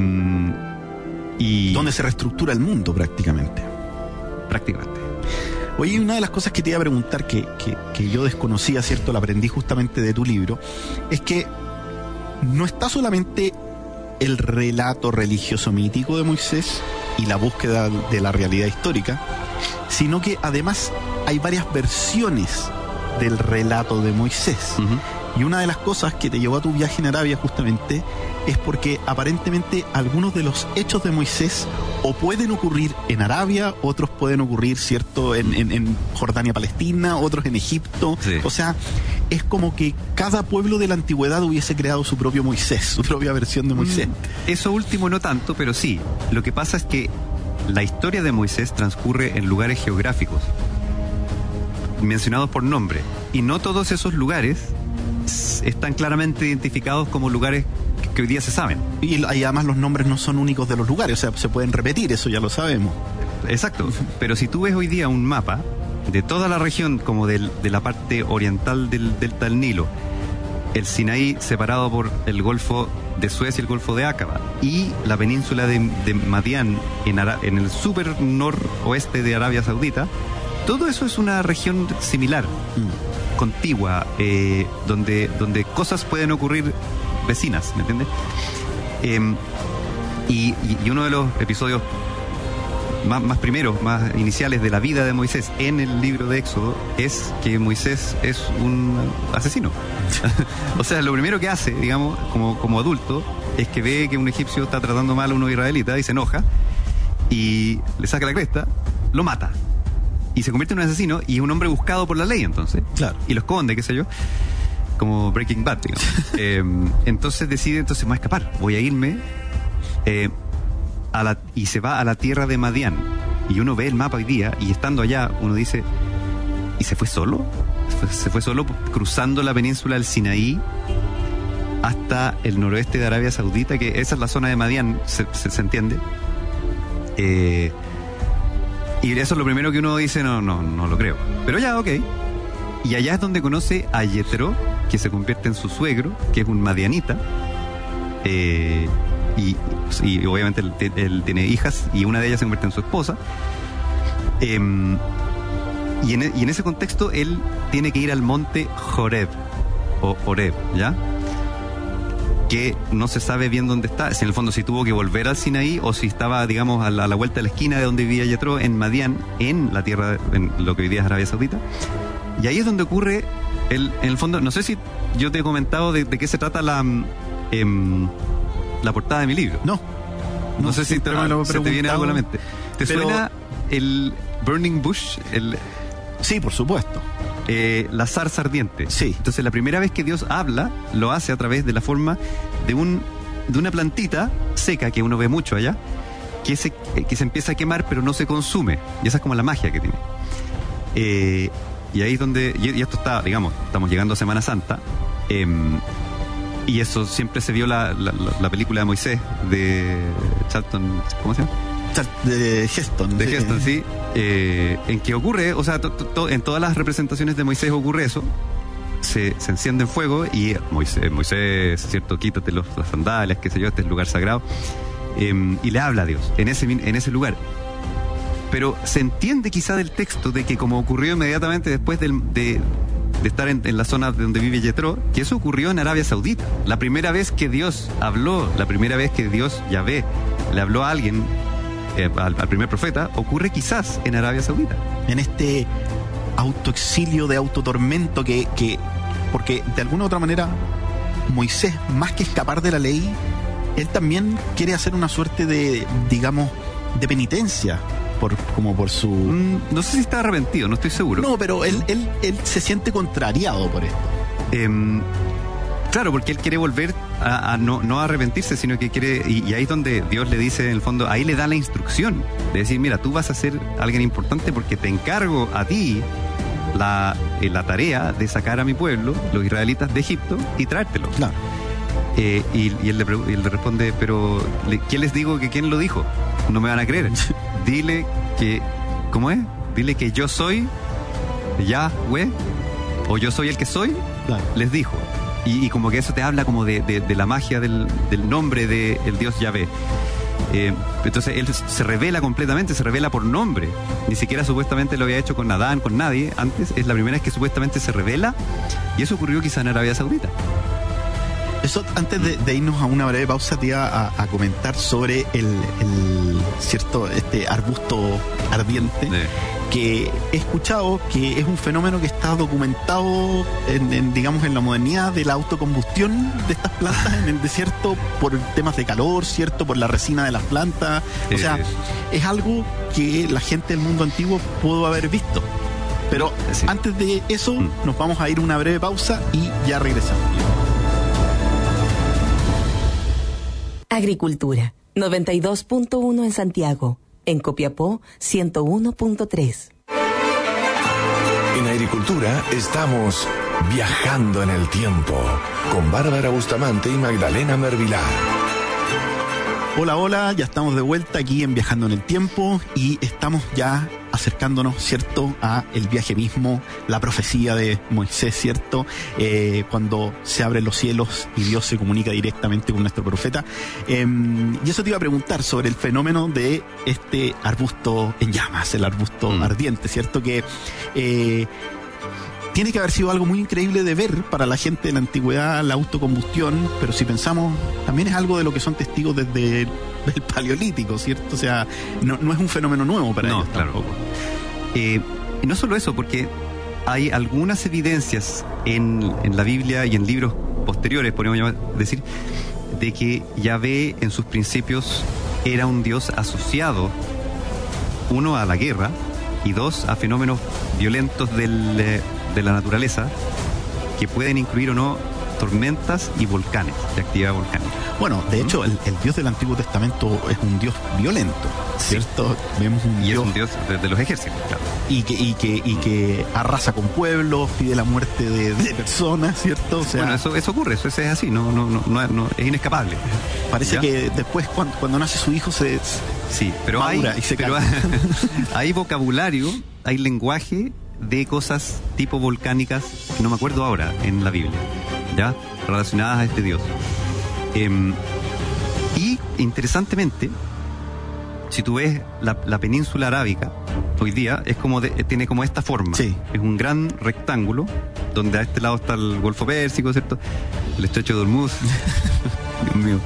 S3: y
S2: donde se reestructura el mundo prácticamente.
S3: Prácticamente.
S2: Oye, una de las cosas que te iba a preguntar que, que, que yo desconocía, ¿cierto? La aprendí justamente de tu libro, es que no está solamente el relato religioso mítico de Moisés y la búsqueda de la realidad histórica, sino que además hay varias versiones del relato de Moisés. Uh-huh. Y una de las cosas que te llevó a tu viaje en Arabia justamente es porque aparentemente algunos de los hechos de Moisés o pueden ocurrir en Arabia, otros pueden ocurrir, ¿cierto?, en, en, en Jordania, Palestina, otros en Egipto. Sí. O sea, es como que cada pueblo de la antigüedad hubiese creado su propio Moisés, su propia versión de Moisés.
S3: Mm, eso último no tanto, pero sí. Lo que pasa es que la historia de Moisés transcurre en lugares geográficos mencionados por nombre, y no todos esos lugares están claramente identificados como lugares que hoy día se saben.
S2: Y, y además los nombres no son únicos de los lugares, o sea, se pueden repetir, eso ya lo sabemos.
S3: Exacto, pero si tú ves hoy día un mapa de toda la región, como del, de la parte oriental del delta del Nilo, el Sinaí separado por el Golfo de Suez y el Golfo de Aqaba, y la península de, de Madián en, Ara, en el super noroeste de Arabia Saudita, todo eso es una región similar, mm. contigua, eh, donde, donde cosas pueden ocurrir vecinas, ¿me entiendes? Eh, y, y uno de los episodios Más, más primeros, más iniciales de la vida de Moisés en el libro de Éxodo es que Moisés es un asesino. O sea, lo primero que hace, digamos, como, como adulto, es que ve que un egipcio está tratando mal a uno israelita y se enoja y le saca la cresta, lo mata y se convierte en un asesino y es un hombre buscado por la ley, entonces.
S2: Claro.
S3: Y lo esconde, qué sé yo, como Breaking Bad, digamos. eh, entonces decide, entonces me voy a escapar, voy a irme eh, A la, y se va a la tierra de Madián, y uno ve el mapa hoy día y estando allá uno dice, ¿y se fue solo? Se fue solo cruzando la península del Sinaí hasta el noroeste de Arabia Saudita, que esa es la zona de Madián, se, se, se entiende, eh, y eso es lo primero que uno dice, no, no, no lo creo, pero ya, ok. Y allá es donde conoce a Yetro, que se convierte en su suegro, que es un madianita, eh Y, y obviamente él, él tiene hijas y una de ellas se convierte en su esposa, eh, y, en, y en ese contexto él tiene que ir al monte Horeb o Horeb, ¿ya? Que no se sabe bien dónde está, si en el fondo si tuvo que volver al Sinaí o si estaba, digamos, a la, a la vuelta de la esquina de donde vivía Yetro, en Madián, en la tierra, en lo que hoy día es Arabia Saudita. Y ahí es donde ocurre el, en el fondo, no sé si yo te he comentado de, de qué se trata la eh, la portada de mi libro.
S2: No.
S3: No, no sé si te, lo se te viene algo a la mente. ¿Te pero... suena el Burning Bush? El,
S2: sí, por supuesto.
S3: Eh, la zarza ardiente.
S2: Sí.
S3: Entonces la primera vez que Dios habla, lo hace a través de la forma de un de una plantita seca que uno ve mucho allá, que se, que se empieza a quemar pero no se consume. Y esa es como la magia que tiene. Eh, y ahí es donde... Y, y esto está, digamos, estamos llegando a Semana Santa. Eh, Y eso siempre se vio la, la, la película de Moisés de Charlton, ¿cómo se llama?
S2: De Heston.
S3: De
S2: sí.
S3: Heston, sí. Eh, en que ocurre, o sea, to, to, en todas las representaciones de Moisés ocurre eso. Se, se enciende en fuego y Moisés, Moisés, cierto, quítate los, las sandalias, qué sé yo, este es el lugar sagrado. Eh, y le habla a Dios en ese, en ese lugar. Pero se entiende quizá del texto de que como ocurrió inmediatamente después del, de... de estar en, en la zona donde vive Yetro, que eso ocurrió en Arabia Saudita. La primera vez que Dios habló, la primera vez que Dios, Yahvé, le habló a alguien, eh, al, al primer profeta, ocurre quizás en Arabia Saudita.
S2: En este autoexilio de autotormento que, que, porque de alguna u otra manera, Moisés, más que escapar de la ley, él también quiere hacer una suerte de, digamos, de penitencia. Por, como por su...
S3: Mm, no sé si está arrepentido, no estoy seguro.
S2: No, pero él, él, él se siente contrariado por esto.
S3: Eh, claro, porque él quiere volver a, a no, no a arrepentirse, sino que quiere... Y, y ahí es donde Dios le dice, en el fondo, ahí le da la instrucción de decir, mira, tú vas a ser alguien importante porque te encargo a ti la, eh, la tarea de sacar a mi pueblo, los israelitas, de Egipto y traértelos.
S2: Claro.
S3: Eh, y, y, él le, y él le responde, pero ¿quién les digo que quién lo dijo? No me van a creer. Dile que, ¿cómo es? Dile que yo soy Yahweh, o yo soy el que soy, claro. Les dijo. Y, y como que eso te habla como de, de, de la magia del, del nombre del Dios Yahvé. Eh, entonces él se revela completamente, se revela por nombre. Ni siquiera supuestamente lo había hecho con Adán, con nadie antes. Es la primera vez que supuestamente se revela, y eso ocurrió quizá en Arabia Saudita.
S2: Eso, antes de, de irnos a una breve pausa, te iba a, a comentar sobre el, el cierto este arbusto ardiente, sí. Que he escuchado que es un fenómeno que está documentado en, en, digamos, en la modernidad de la autocombustión de estas plantas en el desierto por temas de calor, cierto, por la resina de las plantas. Sí, o sea, sí. Es algo que la gente del mundo antiguo pudo haber visto. Pero sí. Antes de eso, mm. nos vamos a ir a una breve pausa y ya regresamos.
S5: Agricultura, noventa y dos punto uno en Santiago, en Copiapó, ciento uno punto tres.
S1: En Agricultura estamos Viajando en el tiempo, con Bárbara Bustamante y Magdalena Mervilá.
S2: Hola, hola, ya estamos de vuelta aquí en Viajando en el Tiempo y estamos ya acercándonos, ¿cierto?, a el viaje mismo, la profecía de Moisés, ¿cierto?, eh, cuando se abren los cielos y Dios se comunica directamente con nuestro profeta. Eh, y eso te iba a preguntar sobre el fenómeno de este arbusto en llamas, el arbusto mm. ardiente, ¿cierto?, que... Eh, tiene que haber sido algo muy increíble de ver para la gente de la antigüedad, la autocombustión, pero si pensamos, también es algo de lo que son testigos desde el, el Paleolítico, ¿cierto? O sea, no, no es un fenómeno nuevo para
S3: no,
S2: ellos
S3: claro.
S2: tampoco.
S3: Eh, y no solo eso, porque hay algunas evidencias en, en la Biblia y en libros posteriores, podríamos decir, de que Yahvé en sus principios era un Dios asociado, uno, a la guerra, y dos, a fenómenos violentos del... de la naturaleza, que pueden incluir o no tormentas y volcanes, de actividad volcánica.
S2: Bueno, de hecho, el, el Dios del Antiguo Testamento es un Dios violento, ¿cierto? Sí. Vemos un
S3: y
S2: Dios,
S3: es un Dios de, de los ejércitos, claro.
S2: Y que, y que, y que arrasa con pueblos, pide la muerte de, de personas, ¿cierto? O sea,
S3: bueno, eso, eso ocurre, eso, eso es así, no, no, no, no, no es inescapable.
S2: Parece
S3: ¿ya?
S2: Que después cuando, cuando nace su hijo se
S3: sí, pero hay,
S2: y se
S3: pero hay vocabulario, hay lenguaje de cosas tipo volcánicas, que no me acuerdo ahora, en la Biblia, ¿ya? Relacionadas a este Dios. Eh, y, interesantemente, si tú ves la, la península arábica, hoy día, es como de, tiene como esta forma.
S2: Sí.
S3: Es un gran rectángulo, donde a este lado está el Golfo Pérsico, ¿cierto? El Estrecho de Hormuz. Dios mío.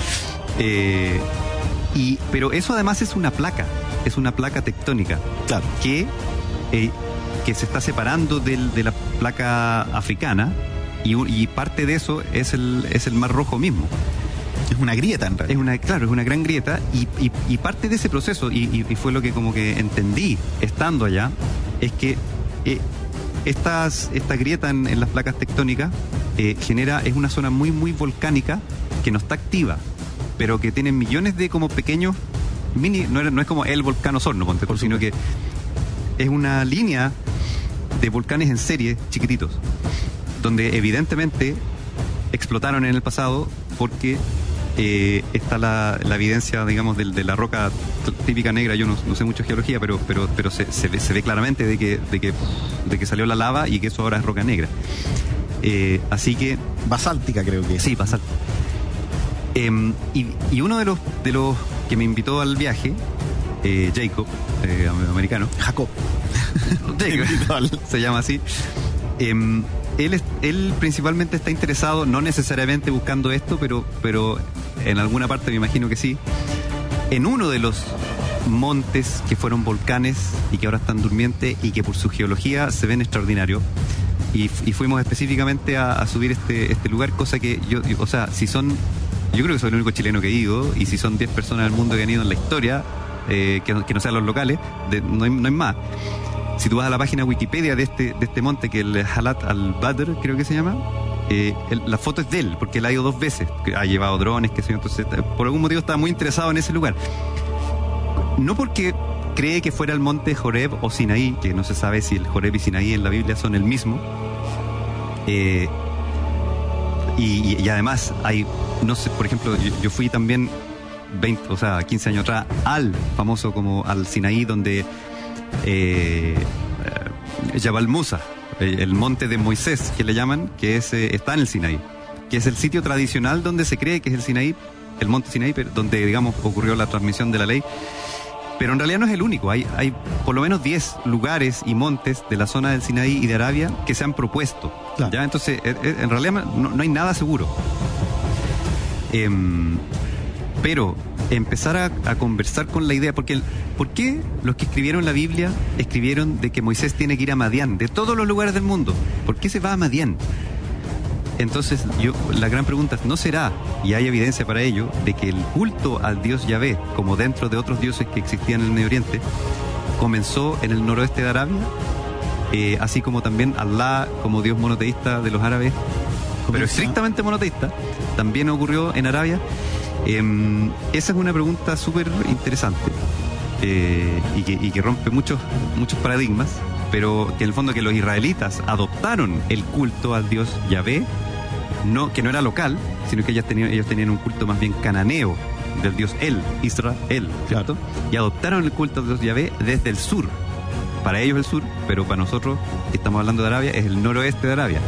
S3: Eh, y, pero eso además es una placa, es una placa tectónica.
S2: Claro.
S3: Que... Eh, que se está separando del, de la placa africana y, y parte de eso es el, es el Mar Rojo mismo.
S2: Es una grieta en realidad.
S3: Es una, claro, es una gran grieta y, y, y parte de ese proceso, y, y fue lo que como que entendí estando allá, es que eh, estas, esta grieta en, en las placas tectónicas eh, genera, es una zona muy muy volcánica que no está activa, pero que tiene millones de como pequeños mini, no, no es como el volcán Osorno, ponte, por sino que es una línea de volcanes en serie chiquititos, donde evidentemente explotaron en el pasado porque eh, está la, la evidencia, digamos, de, de la roca típica negra. Yo no, no sé mucho de geología, pero pero pero se, se, ve, se ve claramente de que, de que de que salió la lava y que eso ahora es roca negra. Eh, así que...
S2: Basáltica creo que es.
S3: Sí, basáltica. Eh, y, y uno de los, de los que me invitó al viaje, eh, Jacob, eh, americano.
S2: Jacob.
S3: Jacob, se llama así. Eh, él, es, él principalmente está interesado, no necesariamente buscando esto, pero, pero en alguna parte me imagino que sí, en uno de los montes que fueron volcanes y que ahora están durmientes y que por su geología se ven extraordinarios. Y, y fuimos específicamente a, a subir este, este lugar, cosa que yo, yo, o sea, si son, yo creo que soy el único chileno que he ido, y si son diez personas del mundo que han ido en la historia, eh, que, que no sean los locales, de, no, hay, no hay más. Si tú vas a la página Wikipedia de este, de este monte, que es el Halat al-Badr, creo que se llama, eh, el, la foto es de él, porque él ha ido dos veces, que ha llevado drones, que sé yo, entonces por algún motivo estaba muy interesado en ese lugar. No porque cree que fuera el monte Horeb o Sinaí, que no se sabe si el Horeb y Sinaí en la Biblia son el mismo. Eh, y, y además hay, no sé, por ejemplo, yo, yo fui también veinte, o sea, quince años atrás al famoso como al Sinaí, donde eh, Jabal Musa, el monte de Moisés que le llaman, que es, eh, está en el Sinaí, que es el sitio tradicional donde se cree que es el Sinaí, el monte Sinaí, pero donde, digamos, ocurrió la transmisión de la ley. Pero en realidad no es el único, hay, hay por lo menos diez lugares y montes de la zona del Sinaí y de Arabia que se han propuesto. Claro. ¿Ya? Entonces, en realidad no, no hay nada seguro. Eh, pero empezar a, a conversar con la idea, porque el, ¿por qué los que escribieron la Biblia escribieron de que Moisés tiene que ir a Madián, de todos los lugares del mundo? ¿Por qué se va a Madián? Entonces, yo, la gran pregunta es, ¿no será, y hay evidencia para ello, de que el culto al dios Yahvé, como dentro de otros dioses que existían en el Medio Oriente, comenzó en el noroeste de Arabia, eh, así como también Allah como dios monoteísta de los árabes, pero estrictamente monoteísta, también ocurrió en Arabia? Eh, esa es una pregunta súper interesante, eh, y, que, y que rompe muchos, muchos paradigmas. pero que en el fondo que los israelitas adoptaron el culto al dios Yahvé, no, que no era local, sino que ellos tenían, ellos tenían un culto más bien cananeo del dios El, Israel, ¿cierto? Claro. Y adoptaron el culto al dios Yahvé desde el sur. Para ellos el sur, pero para nosotros, que estamos hablando de Arabia, es el noroeste de Arabia.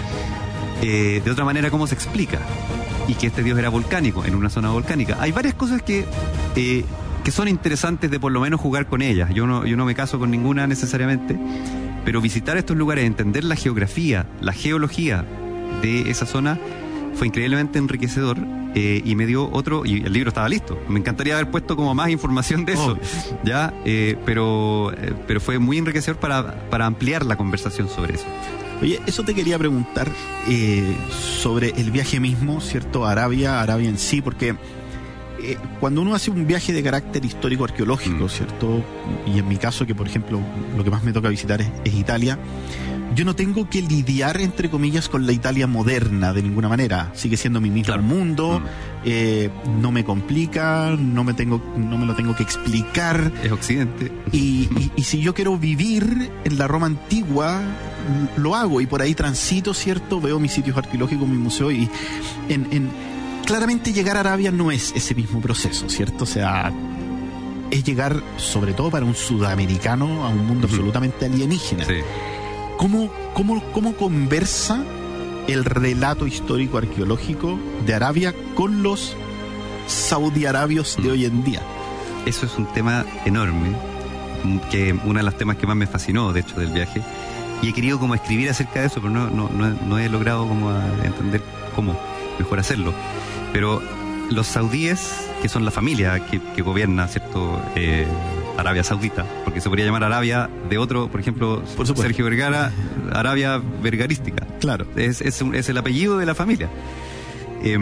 S3: Eh, de otra manera, ¿cómo se explica? Y que este dios era volcánico, en una zona volcánica. Hay varias cosas que, eh, que son interesantes de por lo menos jugar con ellas. Yo no, yo no me caso con ninguna necesariamente, pero visitar estos lugares, entender la geografía, la geología de esa zona, fue increíblemente enriquecedor. Eh, y me dio otro, y el libro estaba listo. Me encantaría haber puesto como más información de eso, oh. ya, eh, pero, eh, pero fue muy enriquecedor para, para ampliar la conversación sobre eso.
S2: Oye, eso te quería preguntar eh, sobre el viaje mismo, ¿cierto? Arabia, Arabia en sí, porque eh, cuando uno hace un viaje de carácter histórico-arqueológico, mm. ¿cierto? Y en mi caso, que por ejemplo, lo que más me toca visitar es, es Italia, yo no tengo que lidiar, entre comillas, con la Italia moderna de ninguna manera. Sigue siendo mi mismo claro. mundo, mm. eh, no me complica, no me tengo, no me lo tengo que explicar.
S3: Es Occidente.
S2: Y, y, y si yo quiero vivir en la Roma antigua, lo hago, y por ahí transito, ¿cierto? Veo mis sitios arqueológicos, mi museo, y en, en claramente llegar a Arabia no es ese mismo proceso, ¿cierto? O sea, es llegar, sobre todo para un sudamericano, a un mundo uh-huh. absolutamente alienígena.
S3: Sí.
S2: ¿Cómo, cómo, ¿Cómo conversa el relato histórico arqueológico de Arabia con los saudiarabios de mm. hoy en día?
S3: Eso es un tema enorme, que uno de los temas que más me fascinó, de hecho, del viaje, y he querido como escribir acerca de eso, pero no, no, no, no he logrado como entender cómo mejor hacerlo. Pero los saudíes, que son la familia que, que gobierna, ¿cierto?, eh, Arabia Saudita, porque se podría llamar Arabia de otro, por ejemplo, por Sergio Vergara, Arabia Vergarística.
S2: Claro.
S3: Es, es, un, es el apellido de la familia. Eh,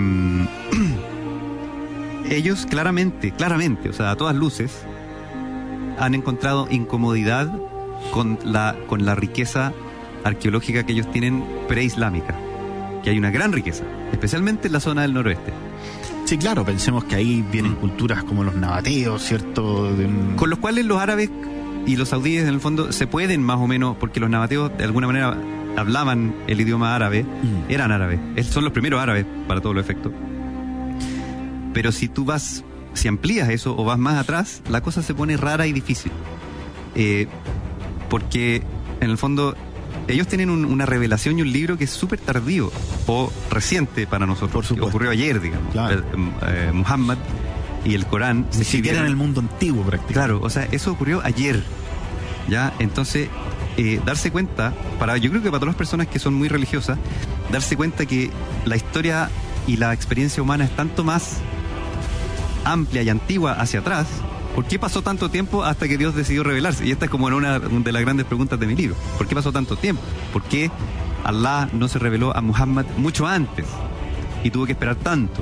S3: ellos claramente, claramente, o sea, a todas luces, han encontrado incomodidad con la, con la riqueza arqueológica que ellos tienen preislámica, que hay una gran riqueza, especialmente en la zona del noroeste.
S2: Sí, claro, pensemos que ahí vienen mm. culturas como los nabateos, ¿cierto? De un...
S3: Con los cuales los árabes y los saudíes, en el fondo, se pueden más o menos, porque los nabateos de alguna manera hablaban el idioma árabe, mm. eran árabes, son los primeros árabes para todos los efectos. Pero si tú vas, si amplías eso o vas más atrás, la cosa se pone rara y difícil. Eh, porque, en el fondo, ellos tienen un, una revelación y un libro que es súper tardío o reciente para nosotros. Que ocurrió ayer, digamos.
S2: Claro.
S3: Eh, Muhammad y el Corán.
S2: Ni siquiera en el mundo antiguo, prácticamente.
S3: Claro, o sea, eso ocurrió ayer. ¿Ya? Entonces, eh, darse cuenta, para yo creo que para todas las personas que son muy religiosas, darse cuenta que la historia y la experiencia humana es tanto más amplia y antigua hacia atrás. ¿Por qué pasó tanto tiempo hasta que Dios decidió revelarse? Y esta es como una de las grandes preguntas de mi libro. ¿Por qué pasó tanto tiempo? ¿Por qué Allah no se reveló a Muhammad mucho antes y tuvo que esperar tanto?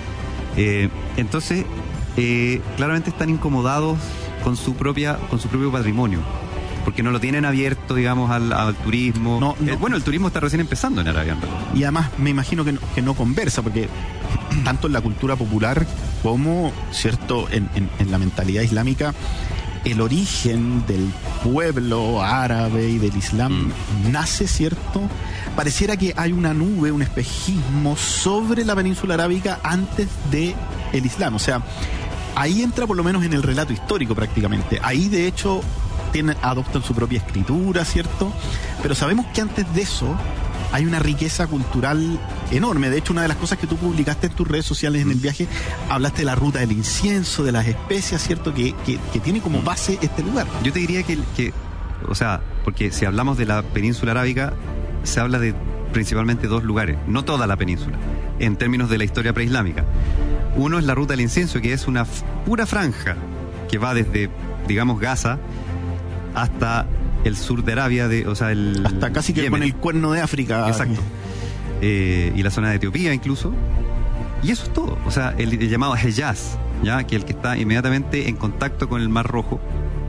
S3: Eh, entonces, eh, claramente están incomodados con su propia, con su propio patrimonio, porque no lo tienen abierto, digamos, al, al turismo. No, no. Eh, bueno, el turismo está recién empezando en Arabia.
S2: Y además me imagino que no, que no conversa, porque tanto en la cultura popular como, cierto, en, en, en la mentalidad islámica, el origen del pueblo árabe y del Islam mm. nace, cierto, pareciera que hay una nube, un espejismo sobre la península arábica antes de el Islam. O sea, ahí entra por lo menos en el relato histórico prácticamente. Ahí de hecho tienen, adoptan su propia escritura, cierto, pero sabemos que antes de eso hay una riqueza cultural enorme. De hecho, una de las cosas que tú publicaste en tus redes sociales en el viaje, hablaste de la ruta del incienso, de las especias, ¿cierto? Que, que, que tiene como base este lugar.
S3: Yo te diría que, que, o sea, porque si hablamos de la península arábica, se habla de principalmente dos lugares, no toda la península, en términos de la historia preislámica. Uno es la ruta del incienso, que es una f- pura franja que va desde, digamos, Gaza hasta el sur de Arabia, de, o sea, el
S2: hasta casi que
S3: Yemen.
S2: Con el cuerno de África.
S3: Exacto. Eh, y la zona de Etiopía incluso. Y eso es todo. O sea, el, el llamado Hejaz, ya, que el que está inmediatamente en contacto con el Mar Rojo,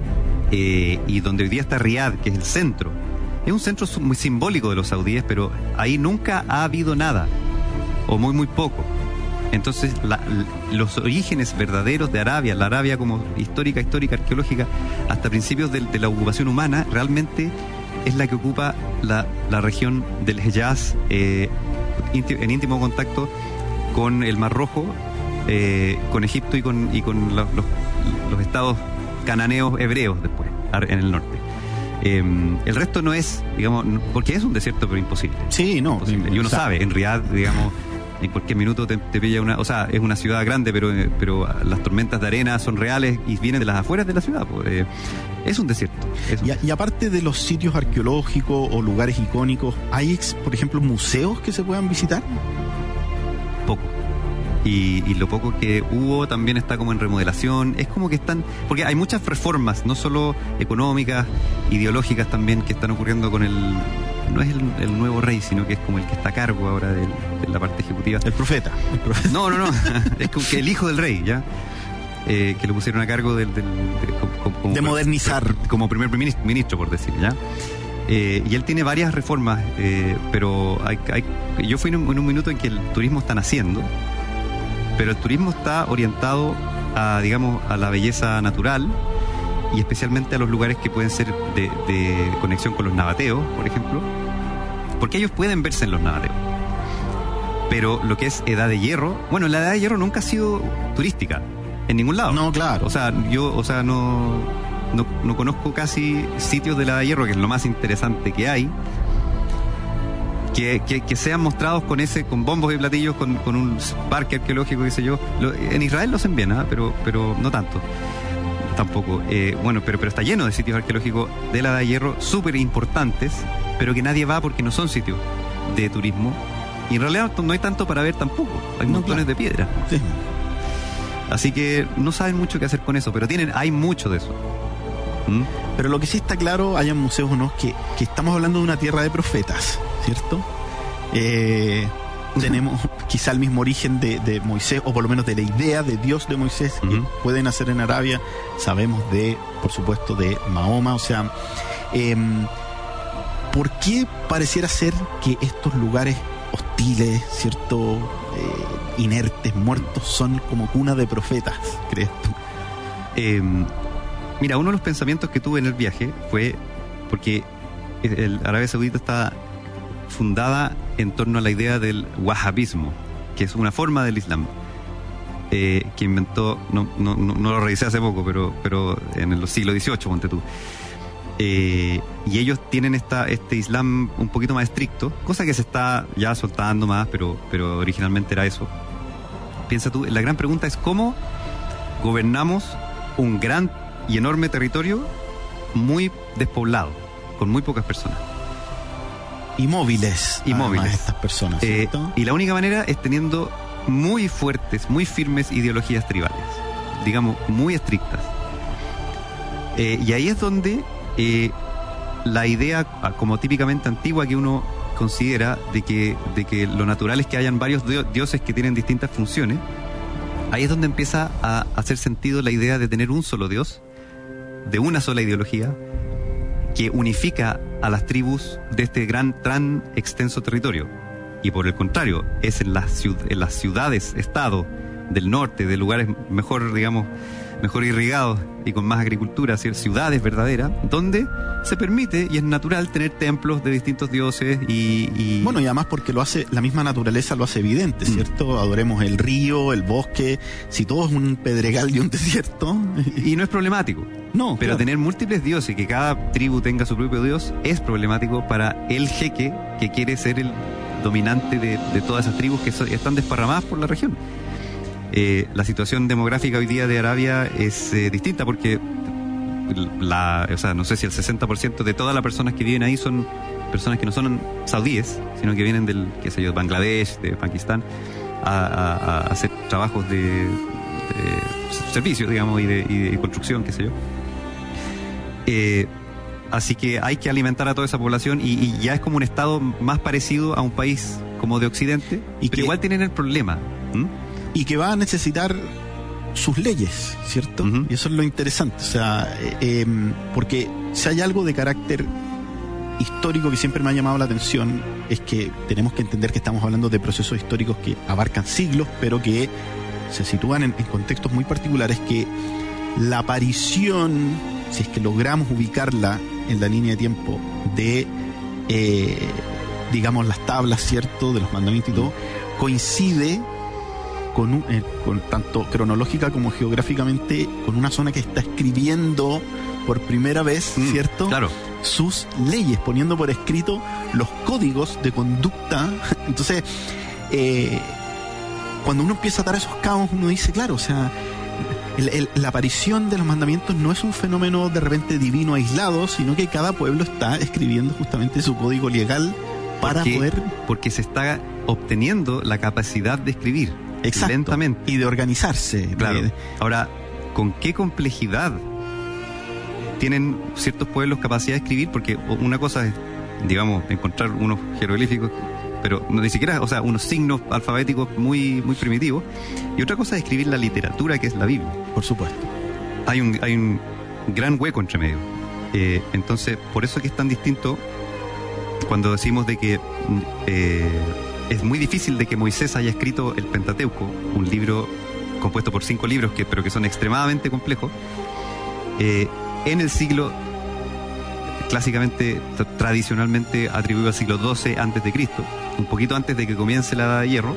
S3: eh, y donde hoy día está Riad, que es el centro. Es un centro muy simbólico de los saudíes, pero ahí nunca ha habido nada, o muy muy poco. Entonces, la, los orígenes verdaderos de Arabia, la Arabia como histórica, histórica, arqueológica, hasta principios de, de la ocupación humana, realmente es la que ocupa la, la región del Hejaz, eh, en íntimo contacto con el Mar Rojo, eh, con Egipto y con, y con los, los, los estados cananeos hebreos después, en el norte. Eh, el resto no es, digamos, porque es un desierto pero imposible.
S2: Sí, no.
S3: Imposible. Y uno sabe, en Riyadh, digamos, en cualquier minuto te, te pilla una, o sea, es una ciudad grande, pero, pero las tormentas de arena son reales y vienen de las afueras de la ciudad. Pues, eh, es un desierto. Es un...
S2: Y, y aparte de los sitios arqueológicos o lugares icónicos, ¿hay, por ejemplo, museos que se puedan visitar?
S3: Poco. Y, y lo poco que hubo también está como en remodelación. Es como que están, porque hay muchas reformas, no solo económicas, ideológicas también, que están ocurriendo con el, no es el, el nuevo rey, sino que es como el que está a cargo ahora de, de la parte ejecutiva.
S2: El profeta. El profeta.
S3: No, no, no, es como que el hijo del rey, ¿ya? Eh, que lo pusieron a cargo del, del, de, como, como,
S2: de modernizar.
S3: Como primer ministro, ministro por decir, ¿ya? Eh, y él tiene varias reformas, eh, pero hay, hay, yo fui en un, en un minuto en que el turismo está naciendo, pero el turismo está orientado a, digamos, a la belleza natural y especialmente a los lugares que pueden ser de, de conexión con los nabateos, por ejemplo, porque ellos pueden verse en los nabateos. Pero lo que es Edad de Hierro, bueno, la Edad de Hierro nunca ha sido turística en ningún lado.
S2: No, claro.
S3: O sea, yo, o sea, no, no, no conozco casi sitios de la Edad de Hierro, que es lo más interesante que hay, Que, que, que sean mostrados con ese, con bombos y platillos, con, con un parque arqueológico, qué sé yo. Lo, en Israel lo hacen bien, ¿eh? pero, pero no tanto. Tampoco. Eh, bueno, pero, pero está lleno de sitios arqueológicos de la Edad de Hierro, súper importantes, pero que nadie va porque no son sitios de turismo. Y en realidad no hay tanto para ver tampoco. Hay
S2: no,
S3: montones
S2: claro.
S3: de piedra.
S2: Sí.
S3: Así que no saben mucho qué hacer con eso, pero tienen, hay mucho de eso. ¿Mm?
S2: Pero lo que sí está claro, hay museos o no, que, que estamos hablando de una tierra de profetas, ¿cierto? Eh, tenemos quizá el mismo origen de, de Moisés, o por lo menos de la idea de Dios de Moisés, que
S3: uh-huh.
S2: puede nacer en Arabia. Sabemos de, por supuesto, de Mahoma. O sea, eh, ¿por qué pareciera ser que estos lugares hostiles, ¿cierto? Eh, inertes, muertos, son como cuna de profetas, crees tú?
S3: Eh, mira, uno de los pensamientos que tuve en el viaje fue porque el Arabia Saudita está fundada en torno a la idea del wahhabismo, que es una forma del Islam, eh, que inventó, no, no, no, no lo revisé hace poco, pero, pero en el siglo dieciocho, ponte tú. Eh, y ellos tienen esta, este Islam un poquito más estricto, cosa que se está ya soltando más, pero, pero originalmente era eso. Piensa tú, la gran pregunta es cómo gobernamos un gran y enorme territorio muy despoblado, con muy pocas personas.
S2: Y móviles.
S3: Y móviles.
S2: Estas personas,
S3: eh,
S2: ¿cierto?
S3: y la única manera es teniendo muy fuertes, muy firmes ideologías tribales, digamos, muy estrictas. Eh, y ahí es donde eh, la idea, como típicamente antigua, que uno considera de que, de que lo natural es que hayan varios dioses que tienen distintas funciones, ahí es donde empieza a hacer sentido la idea de tener un solo Dios, de una sola ideología, que unifica a las tribus de este gran, tan extenso territorio. Y por el contrario, es en las, en las ciudades, estados del norte, de lugares mejor, digamos, mejor irrigados y con más agricultura, ciudades verdaderas, donde se permite y es natural tener templos de distintos dioses y... y...
S2: Bueno, y además porque lo hace, la misma naturaleza lo hace evidente, ¿cierto? Mm. Adoremos el río, el bosque, si todo es un pedregal y un desierto...
S3: Y no es problemático.
S2: No,
S3: pero
S2: claro.
S3: Tener múltiples dioses y que cada tribu tenga su propio dios es problemático para el jeque que quiere ser el dominante de, de todas esas tribus que so, están desparramadas por la región. Eh, la situación demográfica hoy día de Arabia es eh, distinta porque la, o sea, no sé si el sesenta por ciento de todas las personas que viven ahí son personas que no son saudíes, sino que vienen del, qué sé yo, Bangladesh, de Pakistán, a, a, a hacer trabajos de, de servicio, digamos, y de, y de construcción, qué sé yo. Eh, así que hay que alimentar a toda esa población y, y ya es como un estado más parecido a un país como de Occidente, y pero que, igual tienen el problema. ¿Mm?
S2: Y que va a necesitar sus leyes, ¿cierto? Uh-huh. Y eso es lo interesante, o sea, eh, eh, porque si hay algo de carácter histórico que siempre me ha llamado la atención es que tenemos que entender que estamos hablando de procesos históricos que abarcan siglos, pero que se sitúan en, en contextos muy particulares, que la aparición, si es que logramos ubicarla en la línea de tiempo de, eh, digamos, las tablas, ¿cierto?, de los mandamientos y todo, coincide con, un, eh, con tanto cronológica como geográficamente con una zona que está escribiendo por primera vez, mm, ¿cierto?,
S3: claro,
S2: sus leyes, poniendo por escrito los códigos de conducta. Entonces, eh, cuando uno empieza a atar esos cabos, uno dice, claro, o sea, el, el, la aparición de los mandamientos no es un fenómeno de repente divino aislado, sino que cada pueblo está escribiendo justamente su código legal para
S3: porque,
S2: poder...
S3: Porque se está obteniendo la capacidad de escribir.
S2: Exacto, lentamente. Y de organizarse.
S3: Claro.
S2: De...
S3: Ahora, ¿con qué complejidad tienen ciertos pueblos capacidad de escribir? Porque una cosa es, digamos, encontrar unos jeroglíficos, pero no, ni siquiera, o sea, unos signos alfabéticos muy, muy primitivos. Y otra cosa es escribir la literatura, que es la Biblia.
S2: Por supuesto.
S3: Hay un, hay un gran hueco entre medio. Eh, entonces, por eso es que es tan distinto cuando decimos de que eh, es muy difícil de que Moisés haya escrito el Pentateuco, un libro compuesto por cinco libros, que, pero que son extremadamente complejos, eh, en el siglo clásicamente, tra- tradicionalmente atribuido al siglo doce antes de Cristo, un poquito antes de que comience la Edad de Hierro,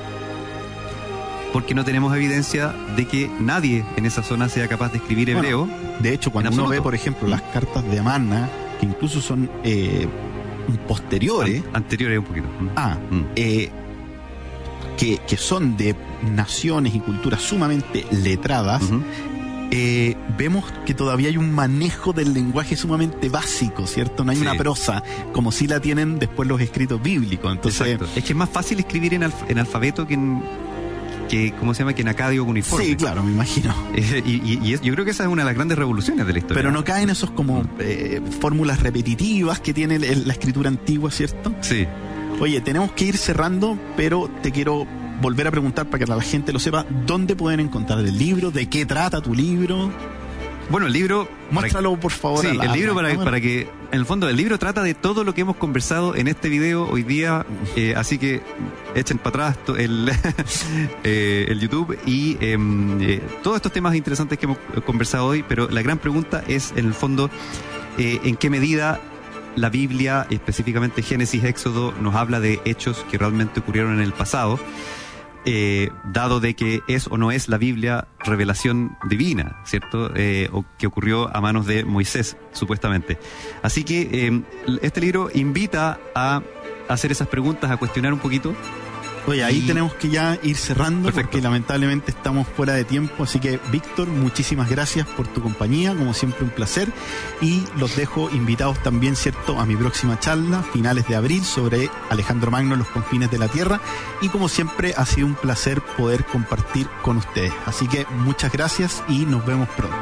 S3: porque no tenemos evidencia de que nadie en esa zona sea capaz de escribir hebreo.
S2: Bueno, de hecho, cuando uno ve, por ejemplo, las cartas de Amarna, que incluso son eh, posteriores,
S3: An- anteriores un poquito.
S2: Ah, mm. eh, que, que son de naciones y culturas sumamente letradas, uh-huh. Eh, vemos que todavía hay un manejo del lenguaje sumamente básico, ¿cierto? No hay sí. una prosa, como si la tienen después los escritos bíblicos. Entonces,
S3: exacto. Es que es más fácil escribir en, alf- en alfabeto que en, que, ¿cómo se llama? Que en acadio cuneiforme.
S2: Sí, claro, me imagino.
S3: Eh, y y, y es, yo creo que esa es una de las grandes revoluciones de la historia.
S2: Pero no caen esos como eh, fórmulas repetitivas que tiene el, la escritura antigua, ¿cierto?
S3: Sí.
S2: Oye, tenemos que ir cerrando, pero te quiero volver a preguntar para que la gente lo sepa, ¿dónde pueden encontrar el libro? ¿De qué trata tu libro?
S3: Bueno, el libro...
S2: Muéstralo, para, por favor.
S3: Sí,
S2: a la,
S3: el libro para, para que... En el fondo, el libro trata de todo lo que hemos conversado en este video hoy día, eh, así que echen para atrás el, eh, el YouTube y eh, eh, todos estos temas interesantes que hemos conversado hoy, pero la gran pregunta es, en el fondo, eh, ¿en qué medida la Biblia, específicamente Génesis, Éxodo, nos habla de hechos que realmente ocurrieron en el pasado? Eh, dado de que es o no es la Biblia revelación divina, ¿cierto? Eh, o que ocurrió a manos de Moisés, supuestamente. Así que eh, este libro invita a hacer esas preguntas, a cuestionar un poquito.
S2: Oye, ahí y... tenemos que ya ir cerrando. Perfecto. Porque lamentablemente estamos fuera de tiempo, así que Víctor, muchísimas gracias por tu compañía, como siempre un placer, y los dejo invitados también, ¿cierto?, a mi próxima charla, finales de abril, sobre Alejandro Magno, Los confines de la tierra, y como siempre ha sido un placer poder compartir con ustedes, así que muchas gracias y nos vemos pronto.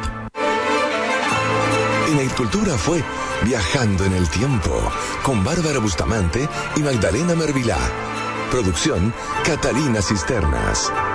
S1: Ineitcultura fue Viajando en el Tiempo, con Bárbara Bustamante y Magdalena Mervilá. Producción, Catalina Cisternas.